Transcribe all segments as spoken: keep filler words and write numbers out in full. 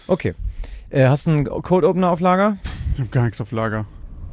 Okay. Äh, hast du einen Cold Opener auf Lager? Ich hab gar nichts auf Lager.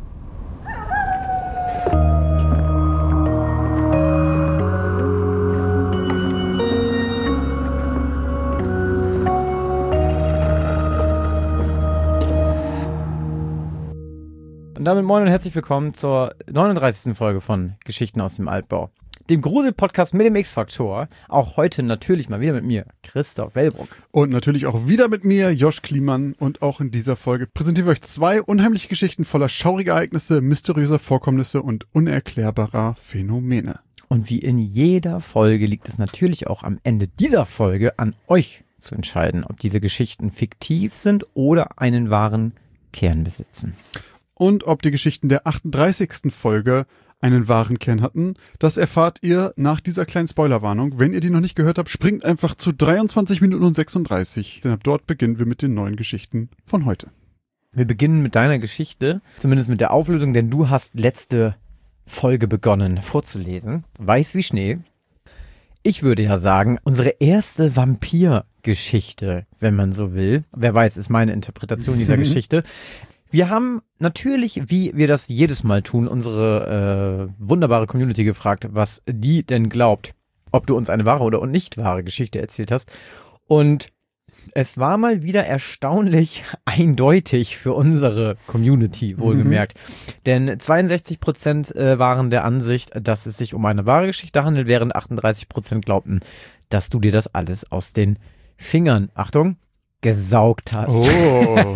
Und damit moin und herzlich willkommen zur neununddreißigsten Folge von Geschichten aus dem Altbau. Dem Grusel-Podcast mit dem X-Faktor. Auch heute natürlich mal wieder mit mir, Christoph Wellbrock. Und natürlich auch wieder mit mir, Josh Kliemann. Und auch in dieser Folge präsentieren wir euch zwei unheimliche Geschichten voller schauriger Ereignisse, mysteriöser Vorkommnisse und unerklärbarer Phänomene. Und wie in jeder Folge liegt es natürlich auch am Ende dieser Folge an euch zu entscheiden, ob diese Geschichten fiktiv sind oder einen wahren Kern besitzen. Und ob die Geschichten der achtunddreißigsten Folge einen wahren Kern hatten, das erfahrt ihr nach dieser kleinen Spoilerwarnung. Wenn ihr die noch nicht gehört habt, springt einfach zu dreiundzwanzig Minuten und sechsunddreißig, denn ab dort beginnen wir mit den neuen Geschichten von heute. Wir beginnen mit deiner Geschichte, zumindest mit der Auflösung, denn du hast letzte Folge begonnen vorzulesen. Weiß wie Schnee. Ich würde ja sagen, unsere erste Vampir-Geschichte, wenn man so will. Wer weiß, ist meine Interpretation dieser Geschichte. Wir haben natürlich, wie wir das jedes Mal tun, unsere äh, wunderbare Community gefragt, was die denn glaubt, ob du uns eine wahre oder nicht wahre Geschichte erzählt hast. Und es war mal wieder erstaunlich eindeutig für unsere Community, wohlgemerkt. Mhm. Denn zweiundsechzig Prozent äh, waren der Ansicht, dass es sich um eine wahre Geschichte handelt, während achtunddreißig Prozent glaubten, dass du dir das alles aus den Fingern, Achtung, gesaugt hast. Oh.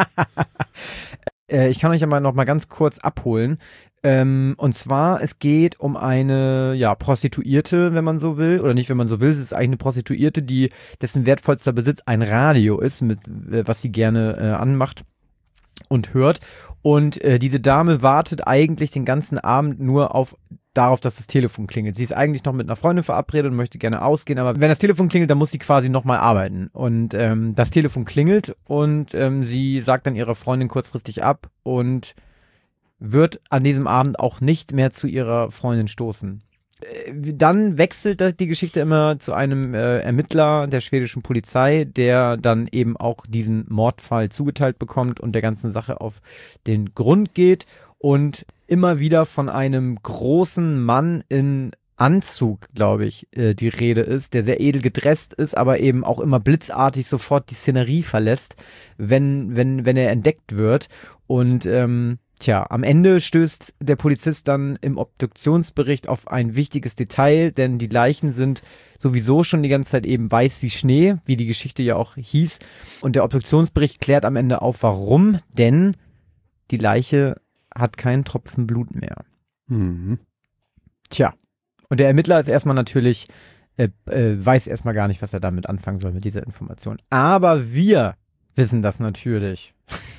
äh, ich kann euch ja mal noch mal ganz kurz abholen. Ähm, und zwar, es geht um eine ja, Prostituierte, wenn man so will. Oder nicht, wenn man so will. Es ist eigentlich eine Prostituierte, die dessen wertvollster Besitz ein Radio ist, mit äh, was sie gerne äh, anmacht und hört. Und äh, diese Dame wartet eigentlich den ganzen Abend nur auf darauf, dass das Telefon klingelt. Sie ist eigentlich noch mit einer Freundin verabredet und möchte gerne ausgehen, aber wenn das Telefon klingelt, dann muss sie quasi nochmal arbeiten. Und ähm, das Telefon klingelt und ähm, sie sagt dann ihrer Freundin kurzfristig ab und wird an diesem Abend auch nicht mehr zu ihrer Freundin stoßen. Äh, dann wechselt die Geschichte immer zu einem äh, Ermittler der schwedischen Polizei, der dann eben auch diesen Mordfall zugeteilt bekommt und der ganzen Sache auf den Grund geht und immer wieder von einem großen Mann in Anzug, glaube ich, äh, die Rede ist, der sehr edel gedresst ist, aber eben auch immer blitzartig sofort die Szenerie verlässt, wenn, wenn, wenn er entdeckt wird. Und ähm, tja, am Ende stößt der Polizist dann im Obduktionsbericht auf ein wichtiges Detail, denn die Leichen sind sowieso schon die ganze Zeit eben weiß wie Schnee, wie die Geschichte ja auch hieß. Und der Obduktionsbericht klärt am Ende auf, warum, denn die Leiche hat keinen Tropfen Blut mehr. Mhm. Tja, und der Ermittler ist erstmal natürlich, äh, äh, weiß erstmal gar nicht, was er damit anfangen soll mit dieser Information. Aber wir wissen das natürlich.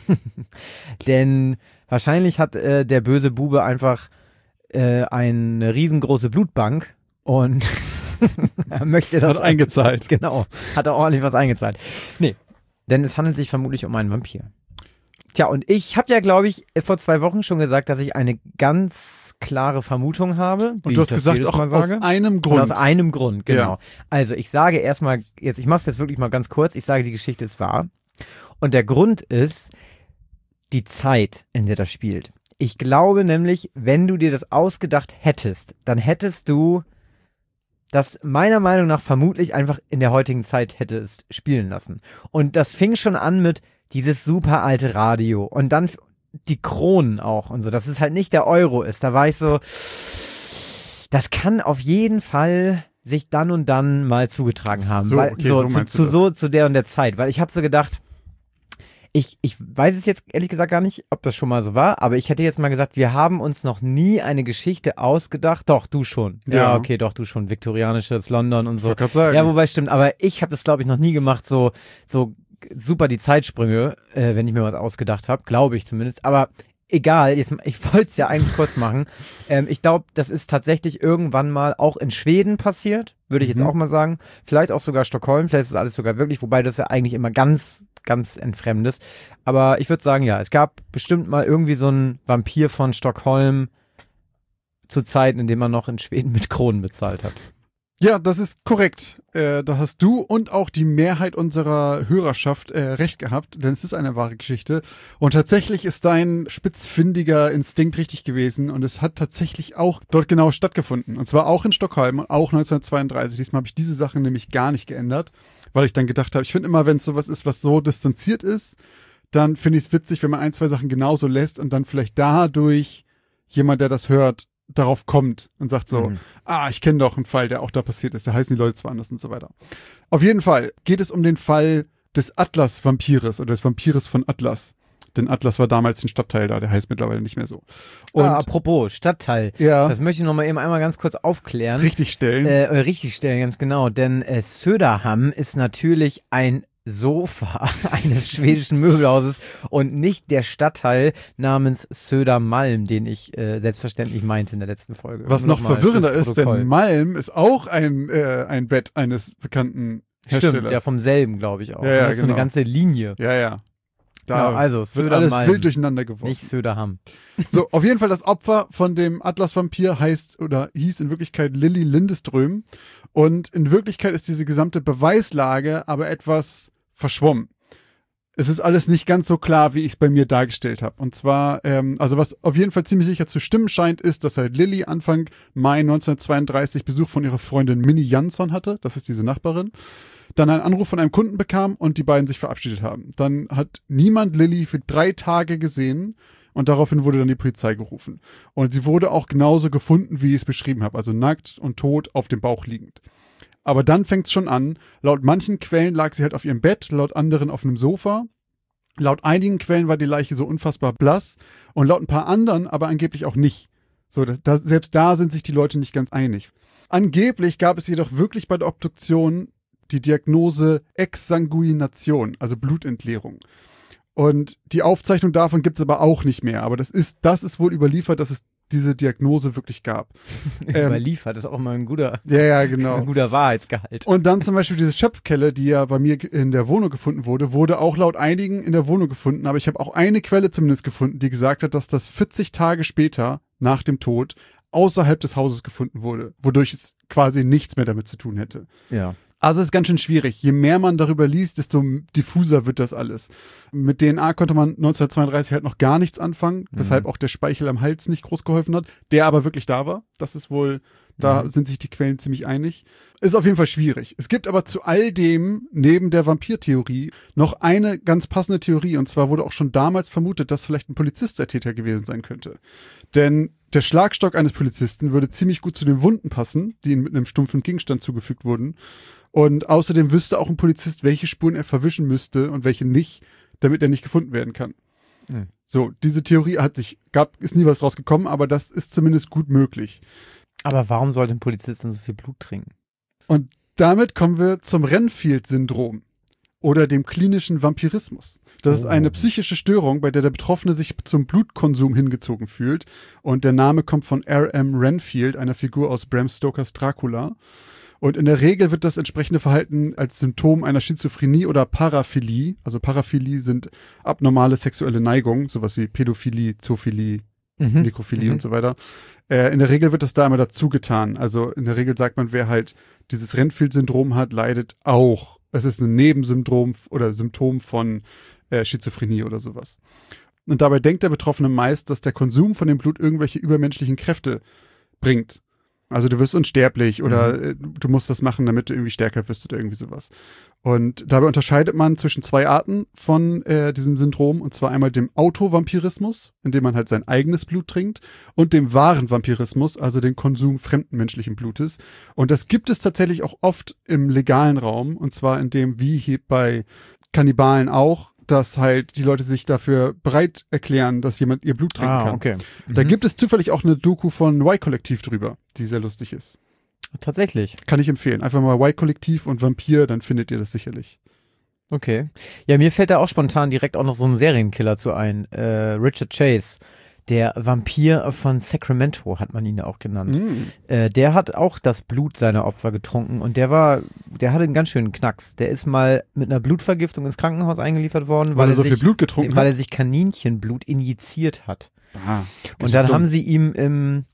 Denn wahrscheinlich hat äh, der böse Bube einfach äh, eine riesengroße Blutbank und er möchte das. Hat eingezahlt. Genau, hat er ordentlich was eingezahlt. Nee, denn es handelt sich vermutlich um einen Vampir. Tja, und ich habe ja, glaube ich, vor zwei Wochen schon gesagt, dass ich eine ganz klare Vermutung habe. Und du hast gesagt, auch aus einem Grund. Und aus einem Grund, genau. Ja. Also ich sage erstmal, jetzt, ich mache es jetzt wirklich mal ganz kurz, ich sage, die Geschichte ist wahr. Und der Grund ist die Zeit, in der das spielt. Ich glaube nämlich, wenn du dir das ausgedacht hättest, dann hättest du das meiner Meinung nach vermutlich einfach in der heutigen Zeit hättest spielen lassen. Und das fing schon an mit dieses super alte Radio und dann die Kronen auch und so, dass es halt nicht der Euro ist. Da war ich so, das kann auf jeden Fall sich dann und dann mal zugetragen haben. So, weil, okay, so, so zu, meinst zu, du das. so zu der und der Zeit. Weil ich habe so gedacht, ich, ich weiß es jetzt ehrlich gesagt gar nicht, ob das schon mal so war, aber ich hätte jetzt mal gesagt, wir haben uns noch nie eine Geschichte ausgedacht. Doch, du schon. Ja, Ja. okay, doch, du schon. Viktorianisches London und Ich so. wollte gerade sagen. Ja, wobei stimmt, aber ich habe das, glaube ich, noch nie gemacht, so, so super die Zeitsprünge, äh, wenn ich mir was ausgedacht habe, glaube ich zumindest, aber egal, jetzt, ich wollte es ja eigentlich kurz machen. Ähm, ich glaube, das ist tatsächlich irgendwann mal auch in Schweden passiert, würde ich jetzt Mhm. auch mal sagen, vielleicht auch sogar Stockholm, vielleicht ist es alles sogar wirklich, wobei das ja eigentlich immer ganz, ganz entfremd ist, aber ich würde sagen, ja, es gab bestimmt mal irgendwie so einen Vampir von Stockholm zu Zeiten, in denen man noch in Schweden mit Kronen bezahlt hat. Ja, das ist korrekt. Äh, da hast du und auch die Mehrheit unserer Hörerschaft äh, recht gehabt, denn es ist eine wahre Geschichte. Und tatsächlich ist dein spitzfindiger Instinkt richtig gewesen und es hat tatsächlich auch dort genau stattgefunden. Und zwar auch in Stockholm und auch neunzehnhundertzweiunddreißig. Diesmal habe ich diese Sachen nämlich gar nicht geändert, weil ich dann gedacht habe, ich finde immer, wenn es sowas ist, was so distanziert ist, dann finde ich es witzig, wenn man ein, zwei Sachen genauso lässt und dann vielleicht dadurch jemand, der das hört, darauf kommt und sagt so, mhm. ah, ich kenne doch einen Fall, der auch da passiert ist, da heißen die Leute zwar anders und so weiter. Auf jeden Fall geht es um den Fall des Atlas-Vampires oder des Vampires von Atlas. Denn Atlas war damals ein Stadtteil da, der heißt mittlerweile nicht mehr so. Und ah, apropos, Stadtteil. Ja. Das möchte ich noch mal eben einmal ganz kurz aufklären. Richtig stellen. Äh, richtig stellen, ganz genau. Denn äh, Söderhamn ist natürlich ein Sofa eines schwedischen Möbelhauses und nicht der Stadtteil namens Södermalm, den ich äh, selbstverständlich meinte in der letzten Folge. Was noch verwirrender ist, denn Malm ist auch ein, äh, ein Bett eines bekannten Herstellers. Stimmt, ja, vom selben, glaube ich auch. Ja, ja, das ist genau. so eine ganze Linie. Ja, ja. Da genau, also wird alles wild durcheinander geworfen. Nicht Söderhamn. So, auf jeden Fall das Opfer von dem Atlas-Vampir heißt oder hieß in Wirklichkeit Lilly Lindeström. Und in Wirklichkeit ist diese gesamte Beweislage aber etwas verschwommen. Es ist alles nicht ganz so klar, wie ich es bei mir dargestellt habe. Und zwar, ähm, also was auf jeden Fall ziemlich sicher zu stimmen scheint, ist, dass halt Lilly Anfang Mai neunzehnhundertzweiunddreißig Besuch von ihrer Freundin Minnie Jansson hatte. Das ist diese Nachbarin. Dann einen Anruf von einem Kunden bekam und die beiden sich verabschiedet haben. Dann hat niemand Lilly für drei Tage gesehen und daraufhin wurde dann die Polizei gerufen. Und sie wurde auch genauso gefunden, wie ich es beschrieben habe. Also nackt und tot auf dem Bauch liegend. Aber dann fängt es schon an. Laut manchen Quellen lag sie halt auf ihrem Bett, laut anderen auf einem Sofa. Laut einigen Quellen war die Leiche so unfassbar blass und laut ein paar anderen aber angeblich auch nicht. So, das, das, selbst da sind sich die Leute nicht ganz einig. Angeblich gab es jedoch wirklich bei der Obduktion die Diagnose Exsanguination, also Blutentleerung. Und die Aufzeichnung davon gibt es aber auch nicht mehr. Aber das ist, das ist wohl überliefert, dass es diese Diagnose wirklich gab. Überliefert, das ist auch mal ein guter, ja, ja, genau. ein guter Wahrheitsgehalt. Und dann zum Beispiel diese Schöpfkelle, die ja bei mir in der Wohnung gefunden wurde, wurde auch laut einigen in der Wohnung gefunden. Aber ich habe auch eine Quelle zumindest gefunden, die gesagt hat, dass das vierzig Tage später, nach dem Tod, außerhalb des Hauses gefunden wurde. Wodurch es quasi nichts mehr damit zu tun hätte. Ja. Also es ist ganz schön schwierig. Je mehr man darüber liest, desto diffuser wird das alles. Mit D N A konnte man neunzehnhundertzweiunddreißig halt noch gar nichts anfangen, mhm. weshalb auch der Speichel am Hals nicht groß geholfen hat, der aber wirklich da war. Das ist wohl, da mhm. sind sich die Quellen ziemlich einig. Ist auf jeden Fall schwierig. Es gibt aber zu all dem, neben der Vampirtheorie, noch eine ganz passende Theorie. Und zwar wurde auch schon damals vermutet, dass vielleicht ein Polizist der Täter gewesen sein könnte. Denn der Schlagstock eines Polizisten würde ziemlich gut zu den Wunden passen, die ihm mit einem stumpfen Gegenstand zugefügt wurden. Und außerdem wüsste auch ein Polizist, welche Spuren er verwischen müsste und welche nicht, damit er nicht gefunden werden kann. Mhm. So, diese Theorie hat sich, gab, ist nie was rausgekommen, aber das ist zumindest gut möglich. Aber warum sollte ein Polizist denn so viel Blut trinken? Und damit kommen wir zum Renfield-Syndrom oder dem klinischen Vampirismus. Das oh. ist eine psychische Störung, bei der der Betroffene sich zum Blutkonsum hingezogen fühlt. Und der Name kommt von R M Renfield, einer Figur aus Bram Stokers Dracula. Und in der Regel wird das entsprechende Verhalten als Symptom einer Schizophrenie oder Paraphilie, also Paraphilie sind abnormale sexuelle Neigungen, sowas wie Pädophilie, Zoophilie, mhm. Nekrophilie mhm. und so weiter. Äh, in der Regel wird das da immer dazu getan. Also in der Regel sagt man, wer halt dieses Renfield-Syndrom hat, leidet auch. Es ist ein Nebensyndrom oder Symptom von äh, Schizophrenie oder sowas. Und dabei denkt der Betroffene meist, dass der Konsum von dem Blut irgendwelche übermenschlichen Kräfte bringt. Also du wirst unsterblich oder mhm. du musst das machen, damit du irgendwie stärker wirst oder irgendwie sowas. Und dabei unterscheidet man zwischen zwei Arten von äh, diesem Syndrom, und zwar einmal dem Autovampirismus, indem man halt sein eigenes Blut trinkt, und dem wahren Vampirismus, also den Konsum fremden menschlichen Blutes. Und das gibt es tatsächlich auch oft im legalen Raum, und zwar in dem, wie hier bei Kannibalen auch, dass halt die Leute sich dafür bereit erklären, dass jemand ihr Blut trinken ah, kann. Okay. Mhm. Da gibt es zufällig auch eine Doku von Y-Kollektiv drüber, die sehr lustig ist. Tatsächlich. Kann ich empfehlen. Einfach mal Y-Kollektiv und Vampir, dann findet ihr das sicherlich. Okay. Ja, mir fällt da auch spontan direkt auch noch so ein Serienkiller zu ein. Äh, Richard Chase. Der Vampir von Sacramento hat man ihn ja auch genannt. Mm. Äh, der hat auch das Blut seiner Opfer getrunken und der war, der hatte einen ganz schönen Knacks. Der ist mal mit einer Blutvergiftung ins Krankenhaus eingeliefert worden, weil, weil er so sich, viel Blut getrunken weil hat? er sich Kaninchenblut injiziert hat. Ah, und dann dumm. haben sie ihm im,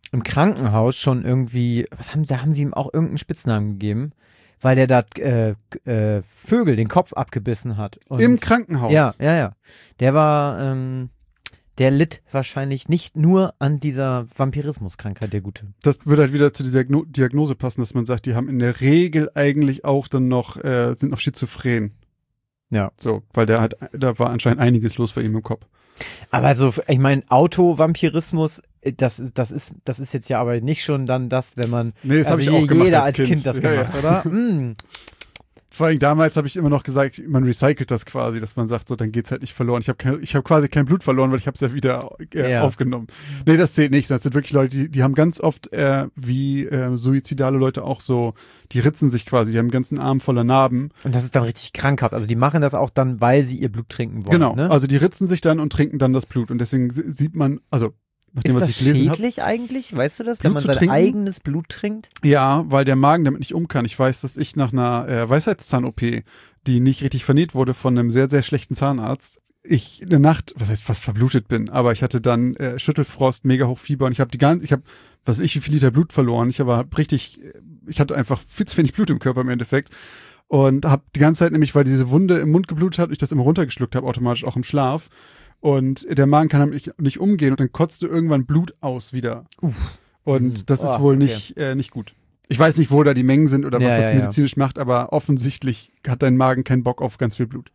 im Krankenhaus schon irgendwie, was haben, da haben sie ihm auch irgendeinen Spitznamen gegeben, weil der da äh, äh, Vögel den Kopf abgebissen hat. Und Im Krankenhaus? Ja, ja, ja. Der war, ähm, der litt wahrscheinlich nicht nur an dieser Vampirismuskrankheit, der Gute. Das würde halt wieder zu dieser Gno- Diagnose passen, dass man sagt, die haben in der Regel eigentlich auch dann noch, äh, sind noch schizophren. Ja. So, weil der hat, da war anscheinend einiges los bei ihm im Kopf. Aber so, ich meine, Autovampirismus, das, ist- das, ist, das ist jetzt ja aber nicht schon dann das, wenn man, Nee, das habe also ich auch je- gemacht jeder als als Kind. Kind, das Ja, gemacht, oder? Mm. Vor allem damals habe ich immer noch gesagt, man recycelt das quasi, dass man sagt, so, dann geht's halt nicht verloren. Ich habe kein, ich habe quasi kein Blut verloren, weil ich habe es ja wieder äh, Ja. aufgenommen. Nee, das zählt nicht. Das sind wirklich Leute, die, die haben ganz oft, äh, wie äh, suizidale Leute auch so, die ritzen sich quasi, die haben einen ganzen Arm voller Narben. Und das ist dann richtig krankhaft. Also die machen das auch dann, weil sie ihr Blut trinken wollen. Genau, Ne? also die ritzen sich dann und trinken dann das Blut. Und deswegen si- sieht man, also nachdem ist was das ich gelesen habe. schädlich eigentlich? Weißt du das? Blut wenn man zu sein trinken? eigenes Blut trinkt? Ja, weil der Magen damit nicht um kann. Ich weiß, dass ich nach einer äh, Weisheitszahn-O P, die nicht richtig vernäht wurde von einem sehr, sehr schlechten Zahnarzt, ich in der Nacht, was heißt fast verblutet bin, aber ich hatte dann äh, Schüttelfrost, mega Hochfieber und ich habe die ganze, ich habe, was weiß ich, wie viel Liter Blut verloren. Ich aber richtig, ich hatte einfach viel zu wenig Blut im Körper im Endeffekt und habe die ganze Zeit nämlich, weil diese Wunde im Mund geblutet hat, ich das immer runtergeschluckt habe, automatisch auch im Schlaf. Und der Magen kann damit nicht, nicht umgehen und dann kotzt du irgendwann Blut aus wieder. Uff. Und Mhm. das ist Oh, wohl okay. nicht, äh, nicht gut. Ich weiß nicht, wo da die Mengen sind oder was Ja, das ja, ja. medizinisch macht, aber offensichtlich hat dein Magen keinen Bock auf ganz viel Blut.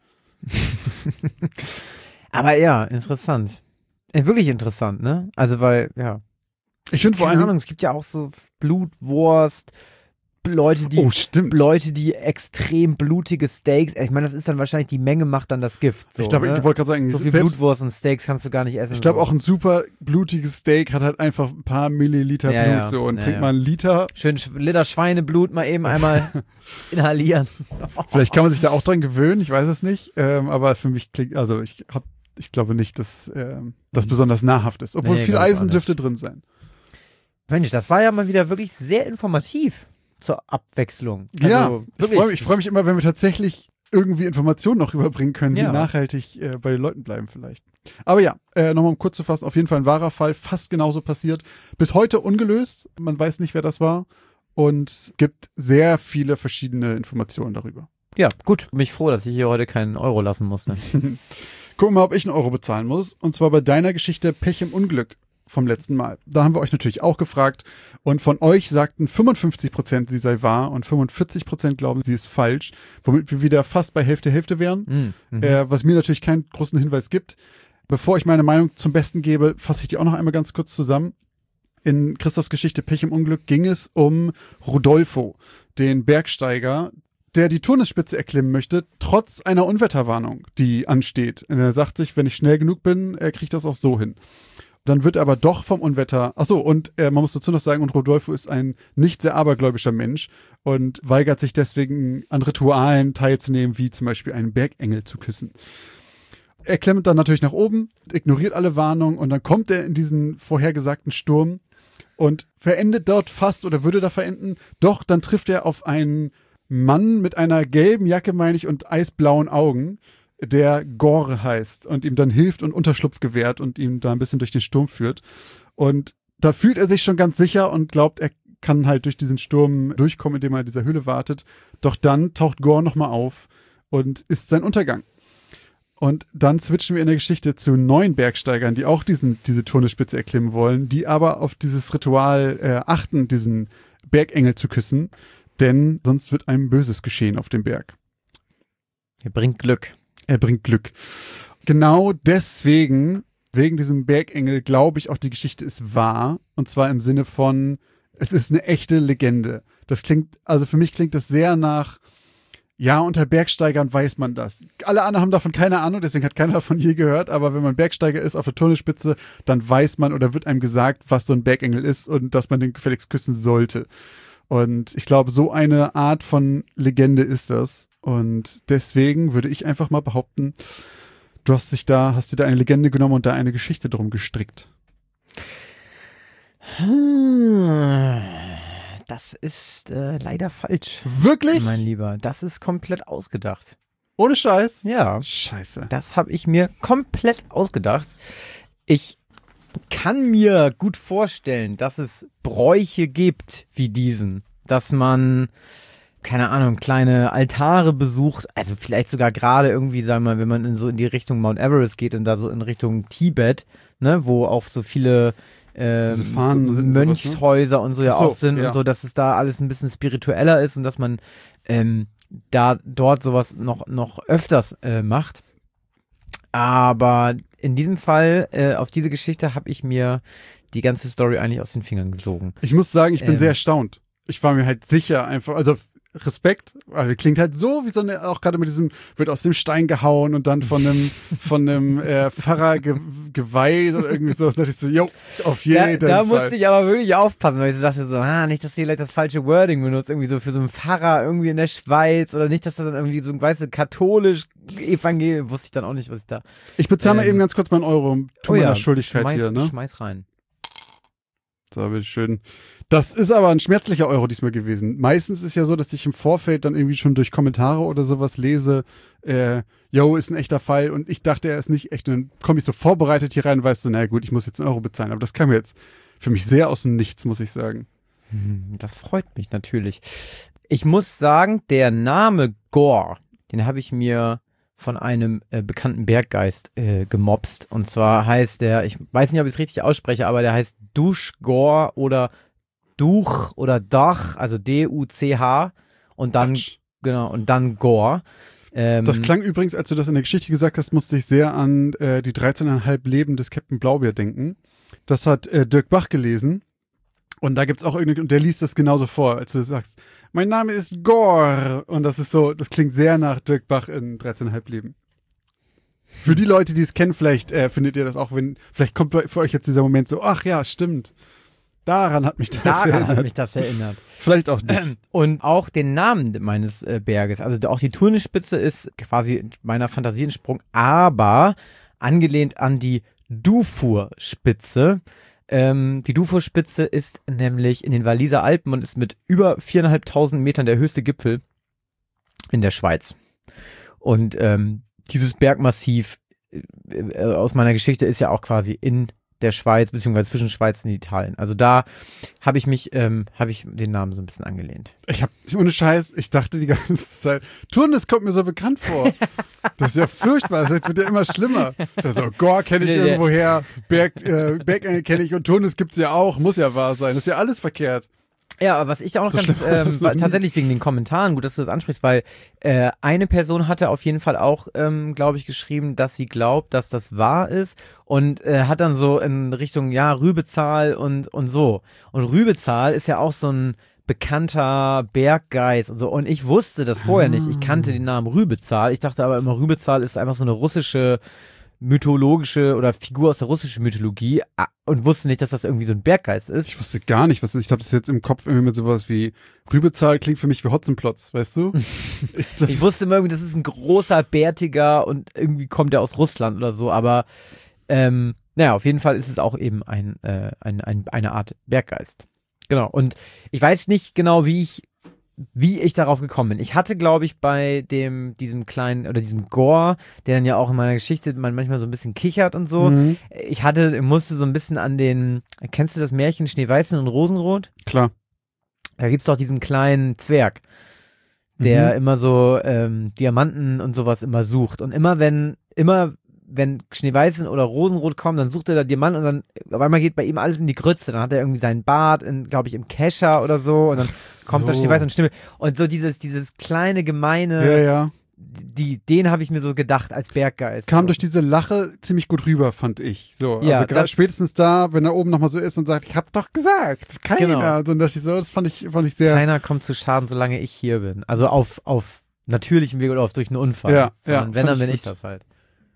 Aber ja, interessant. Äh, wirklich interessant, ne? Also weil, ja. Ich finde vor Keine allem, Ahnung, es gibt ja auch so Blutwurst, Leute, die oh stimmt. Leute, die extrem blutige Steaks, ich meine, das ist dann wahrscheinlich, die Menge macht dann das Gift. So, ich glaube, ne? ich wollte gerade sagen, so viel selbst, Blutwurst und Steaks kannst du gar nicht essen. ich glaube so. auch ein super blutiges Steak hat halt einfach ein paar Milliliter Ja, Blut ja. so und Ja, trinkt ja. mal einen Liter. Schön Sch- Liter Schweineblut mal eben einmal inhalieren. Vielleicht kann man sich da auch dran gewöhnen, ich weiß es nicht, ähm, aber für mich klingt, also ich hab, ich glaube nicht, dass ähm, das Mhm. besonders nahrhaft ist, obwohl Nee, viel glaub ich auch Eisen nicht. dürfte drin sein. Mensch, das war ja mal wieder wirklich sehr informativ zur Abwechslung. Also, ja, ich wirklich. freue mich, ich freu mich immer, wenn wir tatsächlich irgendwie Informationen noch rüberbringen können, die Ja. nachhaltig äh, bei den Leuten bleiben vielleicht. Aber ja, äh, nochmal um kurz zu fassen, auf jeden Fall ein wahrer Fall, fast genauso passiert. Bis heute ungelöst, man weiß nicht, wer das war und gibt sehr viele verschiedene Informationen darüber. Ja, gut. Bin ich froh, dass ich hier heute keinen Euro lassen musste. Gucken wir mal, ob ich einen Euro bezahlen muss. Und zwar bei deiner Geschichte Pech im Unglück vom letzten Mal. Da haben wir euch natürlich auch gefragt. Und von euch sagten fünfundfünfzig Prozent, sie sei wahr und fünfundvierzig Prozent glauben, sie ist falsch. Womit wir wieder fast bei Hälfte, Hälfte wären. Mhm. Mhm. Äh, was mir natürlich keinen großen Hinweis gibt. Bevor ich meine Meinung zum Besten gebe, fasse ich die auch noch einmal ganz kurz zusammen. In Christophs Geschichte Pech im Unglück ging es um Rodolfo, den Bergsteiger, der die Turnesspitze erklimmen möchte, trotz einer Unwetterwarnung, die ansteht. Und er sagt sich, wenn ich schnell genug bin, äh, kriege ich das auch so hin. Dann wird er aber doch vom Unwetter, ach so, und äh, man muss dazu noch sagen, und Rodolfo ist ein nicht sehr abergläubischer Mensch und weigert sich deswegen an Ritualen teilzunehmen, wie zum Beispiel einen Bergengel zu küssen. Er klemmt dann natürlich nach oben, ignoriert alle Warnungen und dann kommt er in diesen vorhergesagten Sturm und verendet dort fast oder würde da verenden. Doch dann trifft er auf einen Mann mit einer gelben Jacke, meine ich, und eisblauen Augen, der Gore heißt und ihm dann hilft und Unterschlupf gewährt und ihm da ein bisschen durch den Sturm führt. Und da fühlt er sich schon ganz sicher und glaubt, er kann halt durch diesen Sturm durchkommen, indem er in dieser Höhle wartet. Doch dann taucht Gore nochmal auf und ist sein Untergang. Und dann switchen wir in der Geschichte zu neuen Bergsteigern, die auch diesen, diese Turnesspitze erklimmen wollen, die aber auf dieses Ritual äh, achten, diesen Bergengel zu küssen, denn sonst wird einem Böses geschehen auf dem Berg. Er bringt Glück. Er bringt Glück. Genau deswegen, wegen diesem Bergengel, glaube ich, auch die Geschichte ist wahr. Und zwar im Sinne von, es ist eine echte Legende. Das klingt, also für mich klingt das sehr nach, ja, unter Bergsteigern weiß man das. Alle anderen haben davon keine Ahnung, deswegen hat keiner davon je gehört. Aber wenn man Bergsteiger ist auf der Turnespitze, dann weiß man oder wird einem gesagt, was so ein Bergengel ist und dass man den gefälligst küssen sollte. Und ich glaube, so eine Art von Legende ist das. Und deswegen würde ich einfach mal behaupten, du hast dich da, hast dir da eine Legende genommen und da eine Geschichte drum gestrickt. Das ist äh, leider falsch. Wirklich? Mein Lieber, das ist komplett ausgedacht. Ohne Scheiß? Ja, Scheiße. das habe ich mir komplett ausgedacht. Ich kann mir gut vorstellen, dass es Bräuche gibt wie diesen, dass man, keine Ahnung, kleine Altare besucht, also vielleicht sogar gerade irgendwie, sagen wir mal, wenn man in so in die Richtung Mount Everest geht und da so in Richtung Tibet, ne, wo auch so viele äh, Diese Fahnen sind Mönchshäuser und so ja so, auch sind ja. und so, dass es da alles ein bisschen spiritueller ist und dass man ähm, da dort sowas noch, noch öfters äh, macht. Aber in diesem Fall, äh, auf diese Geschichte habe ich mir die ganze Story eigentlich aus den Fingern gesogen. Ich muss sagen, ich bin Ähm. sehr erstaunt. Ich war mir halt sicher einfach, also Respekt, weil klingt halt so wie so eine, auch gerade mit diesem, wird aus dem Stein gehauen und dann von einem, von einem äh, Pfarrer ge geweiht oder irgendwie so. Da dachte ich so, jo, auf jeden Da, da Fall. musste ich aber wirklich aufpassen, weil ich so dachte so, ah, nicht, dass ihr vielleicht das falsche Wording benutzt, irgendwie so für so einen Pfarrer irgendwie in der Schweiz oder nicht, dass das dann irgendwie so, weißt du, katholisch, evangelisch, wusste ich dann auch nicht, was ich da. Ich bezahle mal ähm, eben ganz kurz meinen Euro um tu Oh meiner ja, Schuldigkeit schmeiß, hier, ne? schmeiß rein. So, bitteschön. Das ist aber ein schmerzlicher Euro diesmal gewesen. Meistens ist ja so, dass ich im Vorfeld dann irgendwie schon durch Kommentare oder sowas lese, äh, yo, ist ein echter Fall und ich dachte, er ist nicht echt. Und dann komme ich so vorbereitet hier rein und weiß so, naja gut, ich muss jetzt einen Euro bezahlen. Aber das kam jetzt für mich sehr aus dem Nichts, muss ich sagen. Das freut mich natürlich. Ich muss sagen, der Name Gore, den habe ich mir von einem äh, bekannten Berggeist äh, gemobst. Und zwar heißt der, ich weiß nicht, ob ich es richtig ausspreche, aber der heißt Duch Gore oder Duch oder Dach, also D U C H und dann, Quatsch. genau, und dann Gore. Ähm, Das klang übrigens, als du das in der Geschichte gesagt hast, musste ich sehr an äh, die dreizehn Komma fünf Leben des Captain Blaubeer denken. Das hat äh, Dirk Bach gelesen. Und da gibt's auch irgendeinen, und der liest das genauso vor, als du sagst, mein Name ist Gore. Und das ist so, das klingt sehr nach Dirk Bach in dreizehn Komma fünf Leben. Für die Leute, die es kennen, vielleicht äh, findet ihr das auch, wenn, vielleicht kommt für euch jetzt dieser Moment so, ach ja, stimmt. Daran hat mich das daran erinnert. hat mich das erinnert. Vielleicht auch nicht. Und auch den Namen meines äh, Berges, also auch die Turnispitze ist quasi meiner Fantasie entsprungen, aber angelehnt an die Dufour-Spitze. Ähm, die Dufour-Spitze ist nämlich in den Walliser Alpen und ist mit über viertausendfünfhundert Metern der höchste Gipfel in der Schweiz. Und ähm, dieses Bergmassiv äh, aus meiner Geschichte ist ja auch quasi in der Schweiz, beziehungsweise zwischen Schweiz und Italien. Also da habe ich mich, ähm, habe ich den Namen so ein bisschen angelehnt. Ich hab, ohne Scheiß, ich dachte die ganze Zeit, Turnes kommt mir so bekannt vor. Das ist ja furchtbar, das wird ja immer schlimmer. Das ist so, Gore kenne ich Nee, nee. irgendwoher, Berg, äh, Bergengel kenne ich und Turnes gibt's ja auch, muss ja wahr sein. Das ist ja alles verkehrt. Ja, aber was ich auch noch So ganz, schlimm war ähm, das noch war nie. tatsächlich wegen den Kommentaren, gut, dass du das ansprichst, weil äh, eine Person hatte auf jeden Fall auch, ähm, glaube ich, geschrieben, dass sie glaubt, dass das wahr ist und äh, hat dann so in Richtung, ja, Rübezahl und, und so. Und Rübezahl ist ja auch so ein bekannter Berggeist und so. Und ich wusste das vorher nicht. Ich kannte den Namen Rübezahl. Ich dachte aber immer, Rübezahl ist einfach so eine russische mythologische oder Figur aus der russischen Mythologie ah, und wusste nicht, dass das irgendwie so ein Berggeist ist. Ich wusste gar nicht, was das ist. Ich habe das jetzt im Kopf irgendwie mit sowas wie Rübezahl klingt für mich wie Hotzenplotz, weißt du? Ich, das, Ich wusste immer irgendwie, das ist ein großer, bärtiger und irgendwie kommt er aus Russland oder so, aber ähm, naja, auf jeden Fall ist es auch eben ein, äh, ein, ein, eine Art Berggeist. Genau, und ich weiß nicht genau, wie ich wie ich darauf gekommen bin. Ich hatte, glaube ich, bei dem, diesem kleinen, oder diesem Gore, der dann ja auch in meiner Geschichte man manchmal so ein bisschen kichert und so, Mhm. ich hatte, musste so ein bisschen an den, kennst du das Märchen Schneeweißchen und Rosenrot? Klar. Da gibt's doch diesen kleinen Zwerg, der Mhm. immer so ähm, Diamanten und sowas immer sucht. Und immer wenn, immer wenn Schneeweißchen oder Rosenrot kommen, dann sucht er da Diamanten und dann auf einmal geht bei ihm alles in die Grütze. Dann hat er irgendwie seinen Bart, glaube ich, im Kescher oder so und dann kommt da so. Schneeweißchen und Stimme. Und so dieses, dieses kleine, gemeine, Ja, ja. die, den habe ich mir so gedacht als Berggeist. Kam so. durch diese Lache ziemlich gut rüber, fand ich. So, Ja, also gerade das- spätestens da, wenn er oben nochmal so ist und sagt, ich hab doch gesagt, keiner. Genau. So, und dachte ich so, das fand ich, fand ich sehr. Keiner kommt zu Schaden, solange ich hier bin. Also auf, auf natürlichem Weg oder auf durch einen Unfall. Ja, Sondern ja, wenn, fand dann ich bin gut. ich das halt.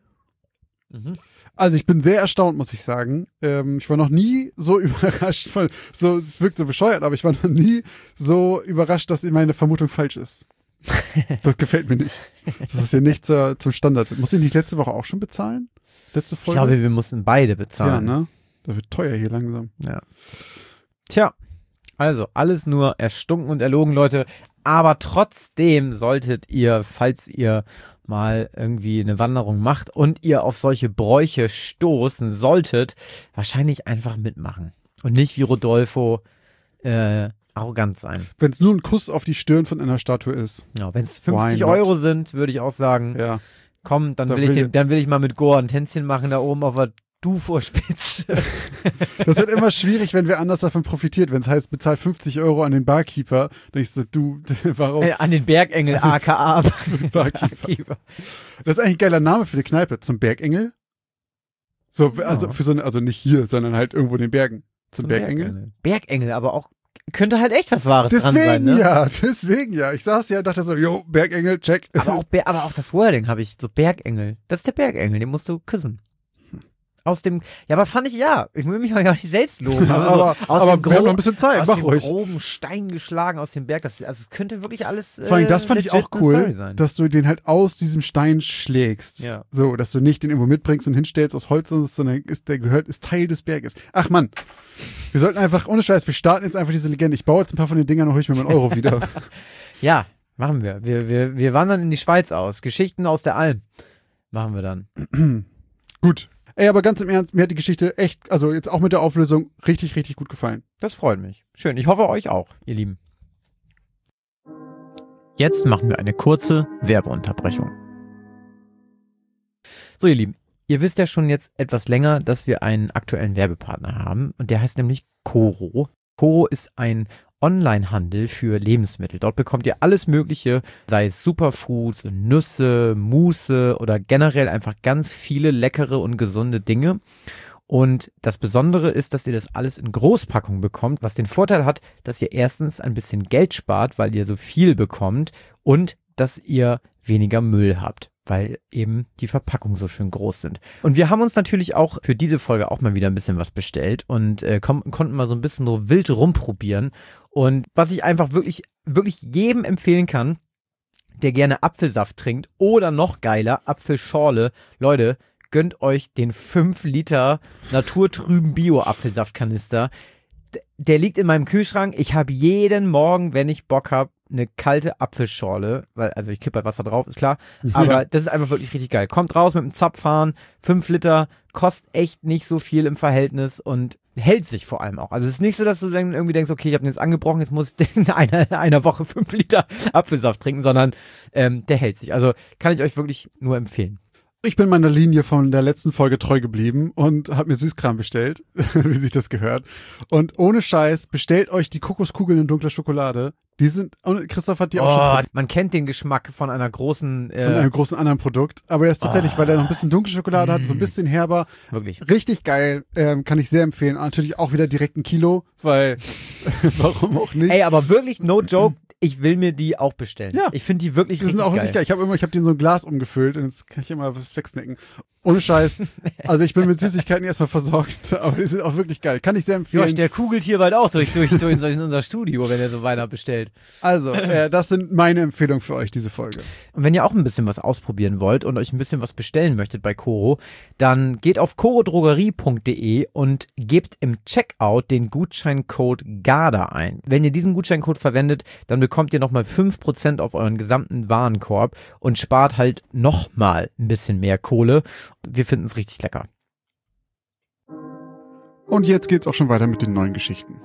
Mhm. Also ich bin sehr erstaunt, muss ich sagen. Ähm, ich war noch nie so überrascht von, so, es wirkt so bescheuert, aber ich war noch nie so überrascht, dass meine Vermutung falsch ist. Das gefällt mir nicht. Das ist ja nicht zur, zum Standard. Muss ich nicht letzte Woche auch schon bezahlen? Letzte Ich Folge? glaube, wir mussten beide ja, bezahlen. ne? Das wird teuer hier langsam. Ja. Tja, also alles nur erstunken und erlogen, Leute. Aber trotzdem solltet ihr, falls ihr mal irgendwie eine Wanderung macht und ihr auf solche Bräuche stoßen solltet, wahrscheinlich einfach mitmachen. Und nicht wie Rodolfo äh, arrogant sein. Wenn es nur ein Kuss auf die Stirn von einer Statue ist. Ja, wenn es fünfzig Euro sind, würde ich auch sagen, Ja. komm, dann Da will, ich will den, ich- dann will ich mal mit Gore ein Tänzchen machen da oben auf der Du-Vorspitze. Das wird immer schwierig, wenn wer anders davon profitiert. Wenn es heißt, bezahl fünfzig Euro an den Barkeeper, dann ich so, du, warum? äh, an den Bergengel, aka Barkeeper. Das ist eigentlich ein geiler Name für die Kneipe. Zum Bergengel? So, also Ja. für so eine, also nicht hier, sondern halt irgendwo in den Bergen. Zum, Zum Bergengel? Bergengel, aber auch, könnte halt echt was Wahres dran Deswegen sein, ne? ja, deswegen ja. Ich saß ja und dachte so, yo, Bergengel, check. Aber auch, Ber- aber auch das Wording habe ich, so Bergengel. Das ist der Bergengel, den musst du küssen. Aus dem, ja, aber fand ich, ja, ich will mich mal gar nicht selbst loben. Aber, aber so, aus aber dem wir haben Gro- noch ein bisschen Zeit, aus mach dem ruhig. groben Stein geschlagen aus dem Berg. Das, also es könnte wirklich alles äh, Vor allem, das fand ich legit auch eine cool, Story sein. dass du den halt aus diesem Stein schlägst. Ja. So, dass du nicht den irgendwo mitbringst und hinstellst aus Holz, sondern ist, der gehört, ist Teil des Berges. Ach Mann, wir sollten einfach, ohne Scheiß, wir starten jetzt einfach diese Legende. Ich baue jetzt ein paar von den Dingern und hole ich mir meinen Euro wieder. Ja, machen wir. Wir, wir. wir wandern in die Schweiz aus. Geschichten aus der Alm machen wir dann. Gut. Ey, aber ganz im Ernst, mir hat die Geschichte echt, also jetzt auch mit der Auflösung, richtig, richtig gut gefallen. Das freut mich. Schön. Ich hoffe euch auch, ihr Lieben. Jetzt machen wir eine kurze Werbeunterbrechung. So, ihr Lieben, ihr wisst ja schon jetzt etwas länger, dass wir einen aktuellen Werbepartner haben und der heißt nämlich Coro. Coro ist ein Onlinehandel für Lebensmittel. Dort bekommt ihr alles Mögliche, sei es Superfoods, Nüsse, Muße oder generell einfach ganz viele leckere und gesunde Dinge. Und das Besondere ist, dass ihr das alles in Großpackung bekommt, was den Vorteil hat, dass ihr erstens ein bisschen Geld spart, weil ihr so viel bekommt und dass ihr weniger Müll habt, weil eben die Verpackungen so schön groß sind. Und wir haben uns natürlich auch für diese Folge auch mal wieder ein bisschen was bestellt und äh, kon- konnten mal so ein bisschen so wild rumprobieren. Und was ich einfach wirklich, wirklich jedem empfehlen kann, der gerne Apfelsaft trinkt oder noch geiler, Apfelschorle, Leute, gönnt euch den fünf Liter naturtrüben Bio-Apfelsaftkanister. D- Der liegt in meinem Kühlschrank. Ich habe jeden Morgen, wenn ich Bock habe, eine kalte Apfelschorle, weil, also ich kippe halt Wasser drauf, ist klar, aber das ist einfach wirklich richtig geil. Kommt raus mit einem Zapfhahn, fünf Liter, kostet echt nicht so viel im Verhältnis und hält sich vor allem auch. Also es ist nicht so, dass du dann irgendwie denkst, okay, ich habe den jetzt angebrochen, jetzt muss ich in einer, einer Woche fünf Liter Apfelsaft trinken, sondern ähm, der hält sich. Also kann ich euch wirklich nur empfehlen. Ich bin meiner Linie von der letzten Folge treu geblieben und habe mir Süßkram bestellt, wie sich das gehört. Und ohne Scheiß, bestellt euch die Kokoskugeln in dunkler Schokolade. Die sind, und Christoph hat die auch schon Oh, man kennt den Geschmack von einer großen, von einem äh, großen anderen Produkt. Aber er ist tatsächlich, weil er noch ein bisschen dunkle Schokolade hat, so ein bisschen herber. wirklich. Richtig geil, ähm, kann ich sehr empfehlen. Natürlich auch wieder direkt ein Kilo, weil, warum auch nicht? Ey, aber wirklich, no joke, ich will mir die auch bestellen. Ja. Ich finde die wirklich Die sind richtig auch geil. richtig geil. Ich habe immer, ich habe den so ein Glas umgefüllt und jetzt kann ich immer was wegsnacken. Ohne Scheiß. Also ich bin mit Süßigkeiten erstmal versorgt, aber die sind auch wirklich geil. Kann ich sehr empfehlen. Josh, der kugelt hier bald auch durch, durch, durch in unser Studio, wenn er so weiter bestellt. Also, äh, das sind meine Empfehlungen für euch, diese Folge. Und wenn ihr auch ein bisschen was ausprobieren wollt und euch ein bisschen was bestellen möchtet bei Coro, dann geht auf corodrogerie punkt de und gebt im Checkout den Gutscheincode GARDA ein. Wenn ihr diesen Gutscheincode verwendet, dann bekommt ihr nochmal fünf Prozent auf euren gesamten Warenkorb und spart halt nochmal ein bisschen mehr Kohle. Wir finden es richtig lecker. Und jetzt geht's auch schon weiter mit den neuen Geschichten.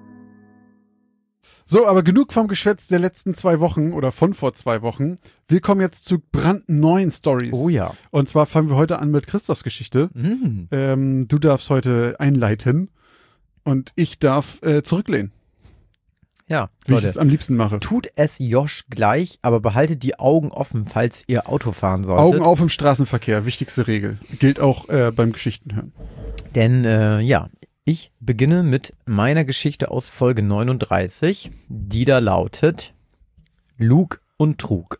So, aber genug vom Geschwätz der letzten zwei Wochen oder von vor zwei Wochen. Wir kommen jetzt zu brandneuen Stories. Oh ja. Und zwar fangen wir heute an mit Christophs Geschichte. Mm. Ähm, du darfst heute einleiten und ich darf äh, zurücklehnen, Ja, wie Leute. ich es am liebsten mache. Tut es Josh gleich, aber behaltet die Augen offen, falls ihr Auto fahren solltet. Augen auf im Straßenverkehr, wichtigste Regel. Gilt auch äh, beim Geschichtenhören. Denn äh, ja, ich beginne mit meiner Geschichte aus Folge neununddreißig, die da lautet Lug und Trug.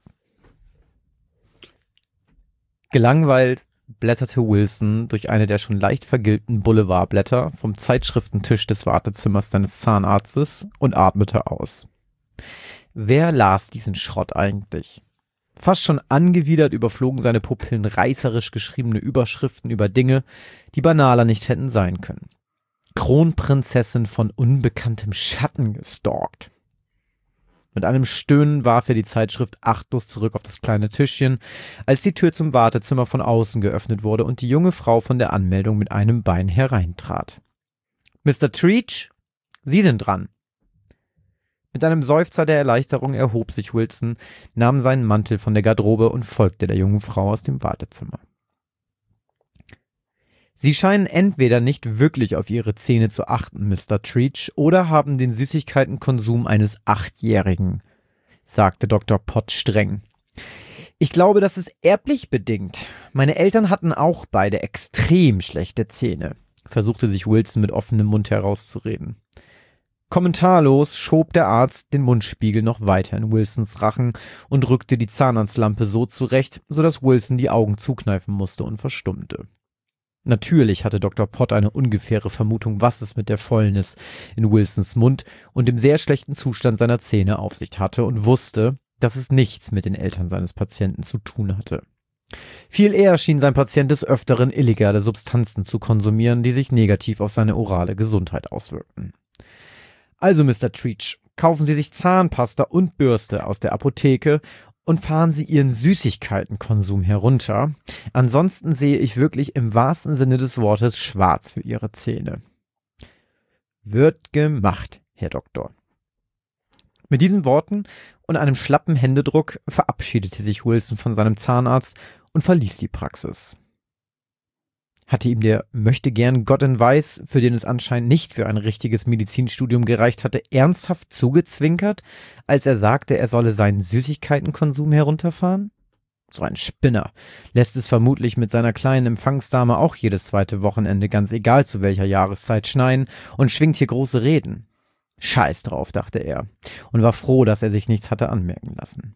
Gelangweilt blätterte Wilson durch eine der schon leicht vergilbten Boulevardblätter vom Zeitschriftentisch des Wartezimmers seines Zahnarztes und atmete aus. Wer las diesen Schrott eigentlich? Fast schon angewidert überflogen seine Pupillen reißerisch geschriebene Überschriften über Dinge, die banaler nicht hätten sein können. Kronprinzessin von unbekanntem Schatten gestalkt. Mit einem Stöhnen warf er die Zeitschrift achtlos zurück auf das kleine Tischchen, als die Tür zum Wartezimmer von außen geöffnet wurde und die junge Frau von der Anmeldung mit einem Bein hereintrat. »Mister Treach, Sie sind dran.« Mit einem Seufzer der Erleichterung erhob sich Wilson, nahm seinen Mantel von der Garderobe und folgte der jungen Frau aus dem Wartezimmer. »Sie scheinen entweder nicht wirklich auf Ihre Zähne zu achten, Mister Treach, oder haben den Süßigkeitenkonsum eines Achtjährigen«, sagte Doktor Pott streng. »Ich glaube, das ist erblich bedingt. Meine Eltern hatten auch beide extrem schlechte Zähne«, versuchte sich Wilson mit offenem Mund herauszureden. Kommentarlos schob der Arzt den Mundspiegel noch weiter in Wilsons Rachen und rückte die Zahnarztlampe so zurecht, sodass Wilson die Augen zukneifen musste und verstummte. Natürlich hatte Doktor Pott eine ungefähre Vermutung, was es mit der Fäulnis in Wilsons Mund und dem sehr schlechten Zustand seiner Zähne auf sich hatte und wusste, dass es nichts mit den Eltern seines Patienten zu tun hatte. Viel eher schien sein Patient des Öfteren illegale Substanzen zu konsumieren, die sich negativ auf seine orale Gesundheit auswirkten. Also, Mister Treach, kaufen Sie sich Zahnpasta und Bürste aus der Apotheke und fahren Sie Ihren Süßigkeitenkonsum herunter. Ansonsten sehe ich wirklich im wahrsten Sinne des Wortes schwarz für Ihre Zähne. Wird gemacht, Herr Doktor. Mit diesen Worten und einem schlappen Händedruck verabschiedete sich Wilson von seinem Zahnarzt und verließ die Praxis. Hatte ihm der Möchtegern Gott in Weiß, für den es anscheinend nicht für ein richtiges Medizinstudium gereicht hatte, ernsthaft zugezwinkert, als er sagte, er solle seinen Süßigkeitenkonsum herunterfahren? So ein Spinner. Lässt es vermutlich mit seiner kleinen Empfangsdame auch jedes zweite Wochenende, ganz egal zu welcher Jahreszeit, schneien und schwingt hier große Reden. Scheiß drauf, dachte er, und war froh, dass er sich nichts hatte anmerken lassen.